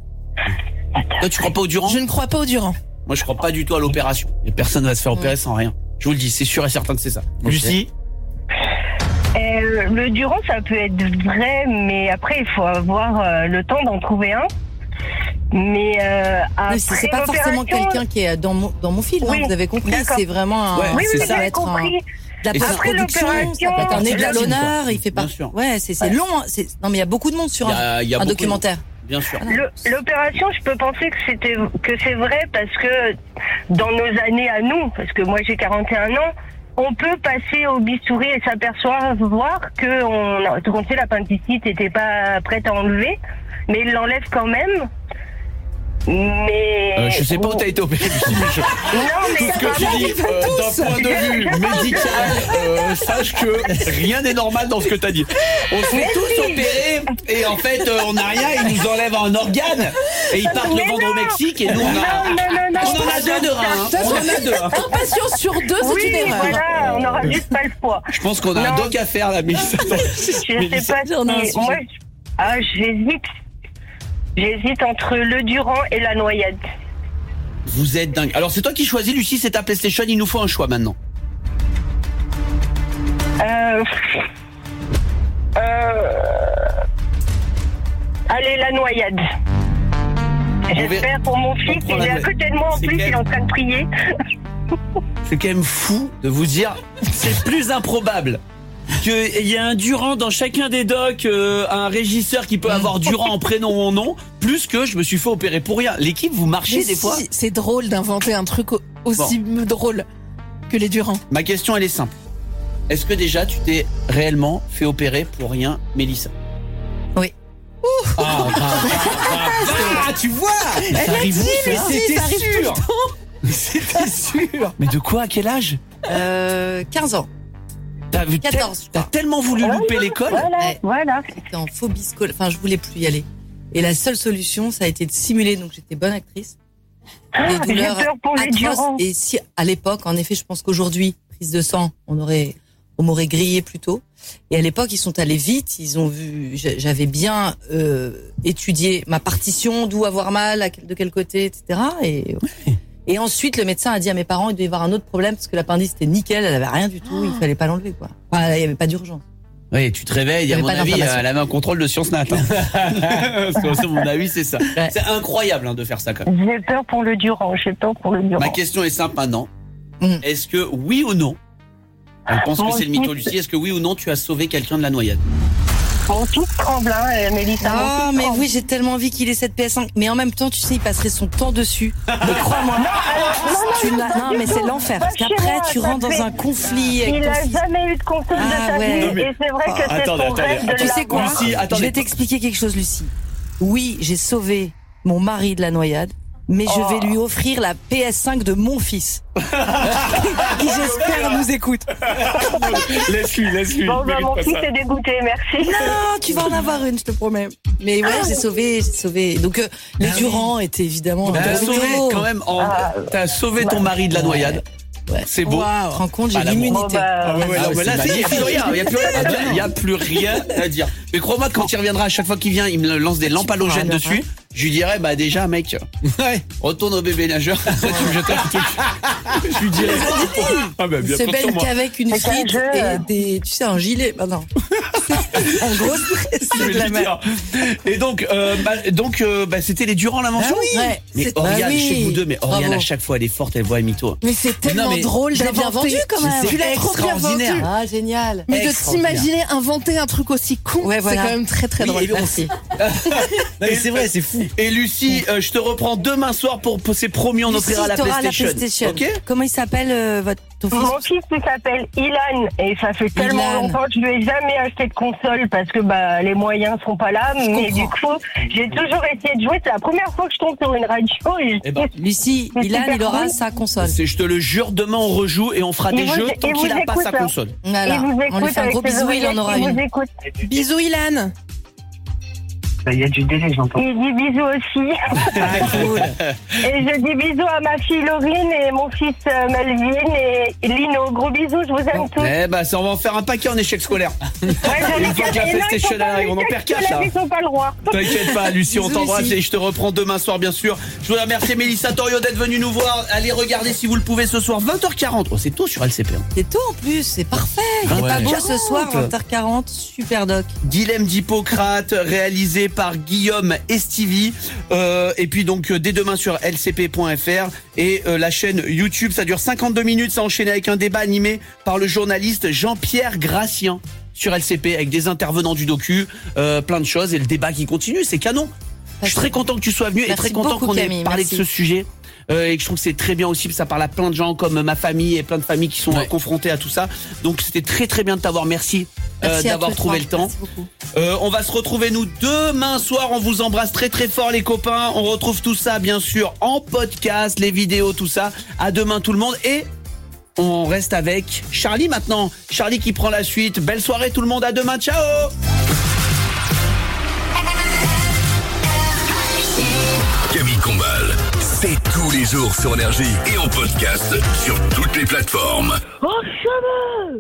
Toi tu crois pas au Durand? Je ne crois pas au Durand. Moi je crois pas du tout à l'opération. Et personne va se faire opérer sans rien. Je vous le dis, c'est sûr et certain que c'est ça. Ok. Lucie? Euh, le Durand, ça peut être vrai, mais après, il faut avoir euh, le temps d'en trouver un. Mais euh, après Mais c'est c'est pas forcément l'opération- quelqu'un qui est dans mon, dans mon film, Oui, hein, vous avez compris. d'accord. C'est vraiment un. Ouais, Oui, c'est oui, ça j'ai être un- compris. de la Et ça- post-production, Après ça peut être un l'opération, étalonneur, il fait pas. Bien sûr. Ouais, c'est c'est long. hein, c'est- Non, mais il y a beaucoup de monde sur Il y un, a, il y a un beaucoup de- documentaire. Bien sûr. Le- L'opération, je peux penser que c'était que c'est vrai parce que dans nos années à nous, parce que moi j'ai quarante et un ans, on peut passer au bistouri et s'apercevoir voir que on, tout compte fait, l'appendicite n'était pas prête à enlever, mais il l'enlève quand même. Mais Euh, je sais pas où t'as été opéré, Lucie, mais je... non, mais Tout ce que tu dis, euh, d'un point de vue médical, euh, sache que rien n'est normal dans ce que t'as dit. On se fait tous opérer et en fait euh, on n'a rien, ils nous enlèvent un organe et ils partent le vendre au Mexique et nous on a, non, non, non, non, on en a deux de reins. hein. On en a deux. hein. Un patient sur deux, c'est Oui, une erreur. voilà, on n'aura juste pas le poids. Je pense qu'on a un Non. doc à faire là, mais ça- Je sais pas si on a un sujet. moi, je- ah, j'hésite. J'hésite entre le Durand et la noyade. Vous êtes dingue. Alors c'est toi qui choisis, Lucie, c'est ta PlayStation, il nous faut un choix maintenant. Euh... Euh... Allez, la noyade. J'espère pour mon fils, prend il la est à noyade. côté de moi en C'est plus, quand il est même- en train de prier. C'est quand même fou de vous dire, c'est plus improbable qu'il y ait un Durand dans chacun des docs, euh, un régisseur qui peut avoir Durand en prénom ou en nom, plus que je me suis fait opérer pour rien. L'équipe, vous marchez Mais des si, fois. c'est drôle d'inventer un truc au- aussi drôle que les Durand. Ma question, elle est simple. Est-ce que déjà tu t'es réellement fait opérer pour rien, Mélissa? Oui. Ah, ah, ah, ah, tu vois. Ça arrive où, mais ça si, C'était ça arrive tout le sûr. C'était sûr. Mais de quoi? À quel âge? Euh, quinze ans. T'as vu quatorze, tel- je T'as crois. tellement voulu louper l'école? Voilà, Ouais. voilà. J'étais en phobie scolaire. Enfin, je voulais plus y aller. Et la seule solution, ça a été de simuler. Donc, j'étais bonne actrice. Des J'ai douleurs peur pour les atroces. Durand. Et si, à l'époque, en effet, je pense qu'aujourd'hui, prise de sang, on aurait, on m'aurait grillé plus tôt. Et à l'époque, ils sont allés vite. Ils ont vu, j'avais bien euh, étudié ma partition, d'où avoir mal, à quel- de quel côté, et cetera. Et, et ensuite, le médecin a dit à mes parents, il devait y avoir un autre problème parce que l'appendice était nickel, elle avait rien du tout, il fallait pas l'enlever, quoi. Enfin, il y avait pas d'urgence. Oui, tu te réveilles, Il y à avait mon pas avis, d'information. elle avait un contrôle de Sciences Nat. Hein. Parce que, à mon avis, c'est ça. Ouais. C'est incroyable hein, de faire ça quand même. J'ai peur pour le Durand. J'ai peur pour le Durand. Ma question est simple maintenant. Mm. Est-ce que oui ou non, on pense que Mon c'est le mytho fils- Lucie, est-ce que oui ou non tu as sauvé quelqu'un de la noyade? Mon fils tremble, hein, euh, Mélissa. mon Ah, fils mais tremble. oui, j'ai tellement envie qu'il ait cette P S cinq. Mais en même temps, tu sais, il passerait son temps dessus. Mais crois-moi. Tu n'as- non, mais c'est l'enfer. Parce qu'après, tu rentres dans un conflit avec Il ton a fils. jamais eu de console Ah, de sa ouais. vie. Non, mais- Et c'est vrai que Ah, c'est attendez, son attendez. rêve de Tu sais quoi l'avoir. Lucie, Je attendez. vais t'expliquer quelque chose, Lucie. Oui, j'ai sauvé mon mari de la noyade, mais je vais lui offrir la P S cinq de mon fils. Qui j'espère nous écoute. Laisse-lui, laisse-lui. Bon, il bah, mérite mon pas fils ça. est dégoûté, merci. Non, tu vas en avoir une, je te promets. Mais ouais, j'ai sauvé, j'ai sauvé. Donc, euh, les Durand étaient évidemment. T'as un sauvé gros- quand même, en- Ah. t'as sauvé ton mari de la noyade. Ouais. C'est beau. Tu te rends compte, j'ai Ah, l'amour. Bon, l'immunité. bah, Ah ouais, ouais, Ah, non, mais là, c'est il n'y a plus rien, il y a plus rien à dire. Il y a plus rien à dire. Mais crois-moi, quand il reviendra, à chaque fois qu'il vient, il me lance des lampes halogènes parles, dessus. Je lui dirais, bah déjà, mec, retourne au bébé nageur. Tu me jettes un truc. Je lui dirais. Ah bah, bien C'est compte sur belle moi. qu'avec une C'est un frite jeu. et des, tu sais, un gilet. Bah non. En gros, Je c'est vais de la lui merde. dire. Et donc, euh, bah, donc, euh, bah, c'était les Durand l'invention. Ah oui. Ouais, Mais c'est- Oriane, bah oui. chez vous deux, mais Oriane Bravo. à chaque fois, elle est forte, elle voit les mythos. Mais c'est tellement mais drôle Je l'ai bien d'inventer. vendu quand même. Tu l'as trop bien vendu. extraordinaire. Ah, génial. Mais de Extraordinaire. t'imaginer inventer un truc aussi con, Ouais, voilà. c'est quand même très très Oui, drôle. et on- Merci. Non, mais c'est vrai, c'est fou. Et Lucie, euh, je te reprends demain soir pour, pour c'est promis, on Lucie, offrira la t'auras PlayStation. la PlayStation. Ok. Comment il s'appelle euh, votre ton fils? Mon fils, il s'appelle Ilan, et ça fait tellement Ilan. longtemps que je lui ai jamais acheté de console parce que bah les moyens sont pas là. Mais comprends. du coup, j'ai toujours essayé de jouer. C'est la première fois que je tombe sur une radio et je Eh ben, Lucie, C'est Ilan, super il aura cool. sa console. C'est, je te le jure, demain on rejoue et on fera Il des vous- jeux il tant vous qu'il a pas écoute, sa hein. console. Voilà. il vous On lui écoute fait un avec gros ses bisou, il en oreillettes, aura il une. vous écoute. Bisous Ilan. Il y a du délai, j'entends. Il dit bisous aussi. Ah, cool. Et je dis bisous à ma fille Laurine et mon fils euh, Melvin et Lino. Gros bisous, je vous aime tous. Eh bah ça, on va en faire un paquet en échec scolaire. Ouais, j'en ai Une fois que la quatre. Et non, ils PlayStation sont pas arrive, on en avec perd quatre, quatre, là. Ils sont pas le roi. T'inquiète pas, Lucie, on Bisous, t'embrasse Lucie. et je te reprends demain soir, bien sûr. Je voudrais remercier Mélissa Torio d'être venue nous voir. Allez regarder si vous le pouvez ce soir, vingt heures quarante. Oh, c'est tôt sur L C P. hein. C'est tôt en plus, c'est parfait. Ah C'est ouais. pas beau ce soir, quarante. vingt heures quarante, super doc. Dilemme d'Hippocrate, réalisé par Guillaume Estivi. Euh, et puis donc euh, dès demain sur L C P point F R et euh, la chaîne YouTube. Ça dure cinquante-deux minutes, ça enchaîné avec un débat animé par le journaliste Jean-Pierre Gracien sur L C P avec des intervenants du docu, euh, plein de choses et le débat qui continue, c'est canon. Je suis très content que tu sois venu et Merci très content beaucoup, qu'on ait Camille, parlé merci. de ce sujet. Euh, et que je trouve que c'est très bien aussi, parce que ça parle à plein de gens comme ma famille et plein de familles qui sont Ouais. euh, confrontées à tout ça. Donc c'était très très bien de t'avoir. Merci, euh, Merci à d'avoir tous trouvé les le trois. temps. Merci beaucoup. Euh, on va se retrouver nous demain soir. On vous embrasse très très fort les copains. On retrouve tout ça bien sûr en podcast, les vidéos, tout ça. À demain tout le monde et on reste avec Charlie maintenant. Charlie qui prend la suite. Belle soirée tout le monde. À demain. Ciao. Camille Combal, c'est tous les jours sur Énergie et en podcast sur toutes les plateformes. Oh, ça va.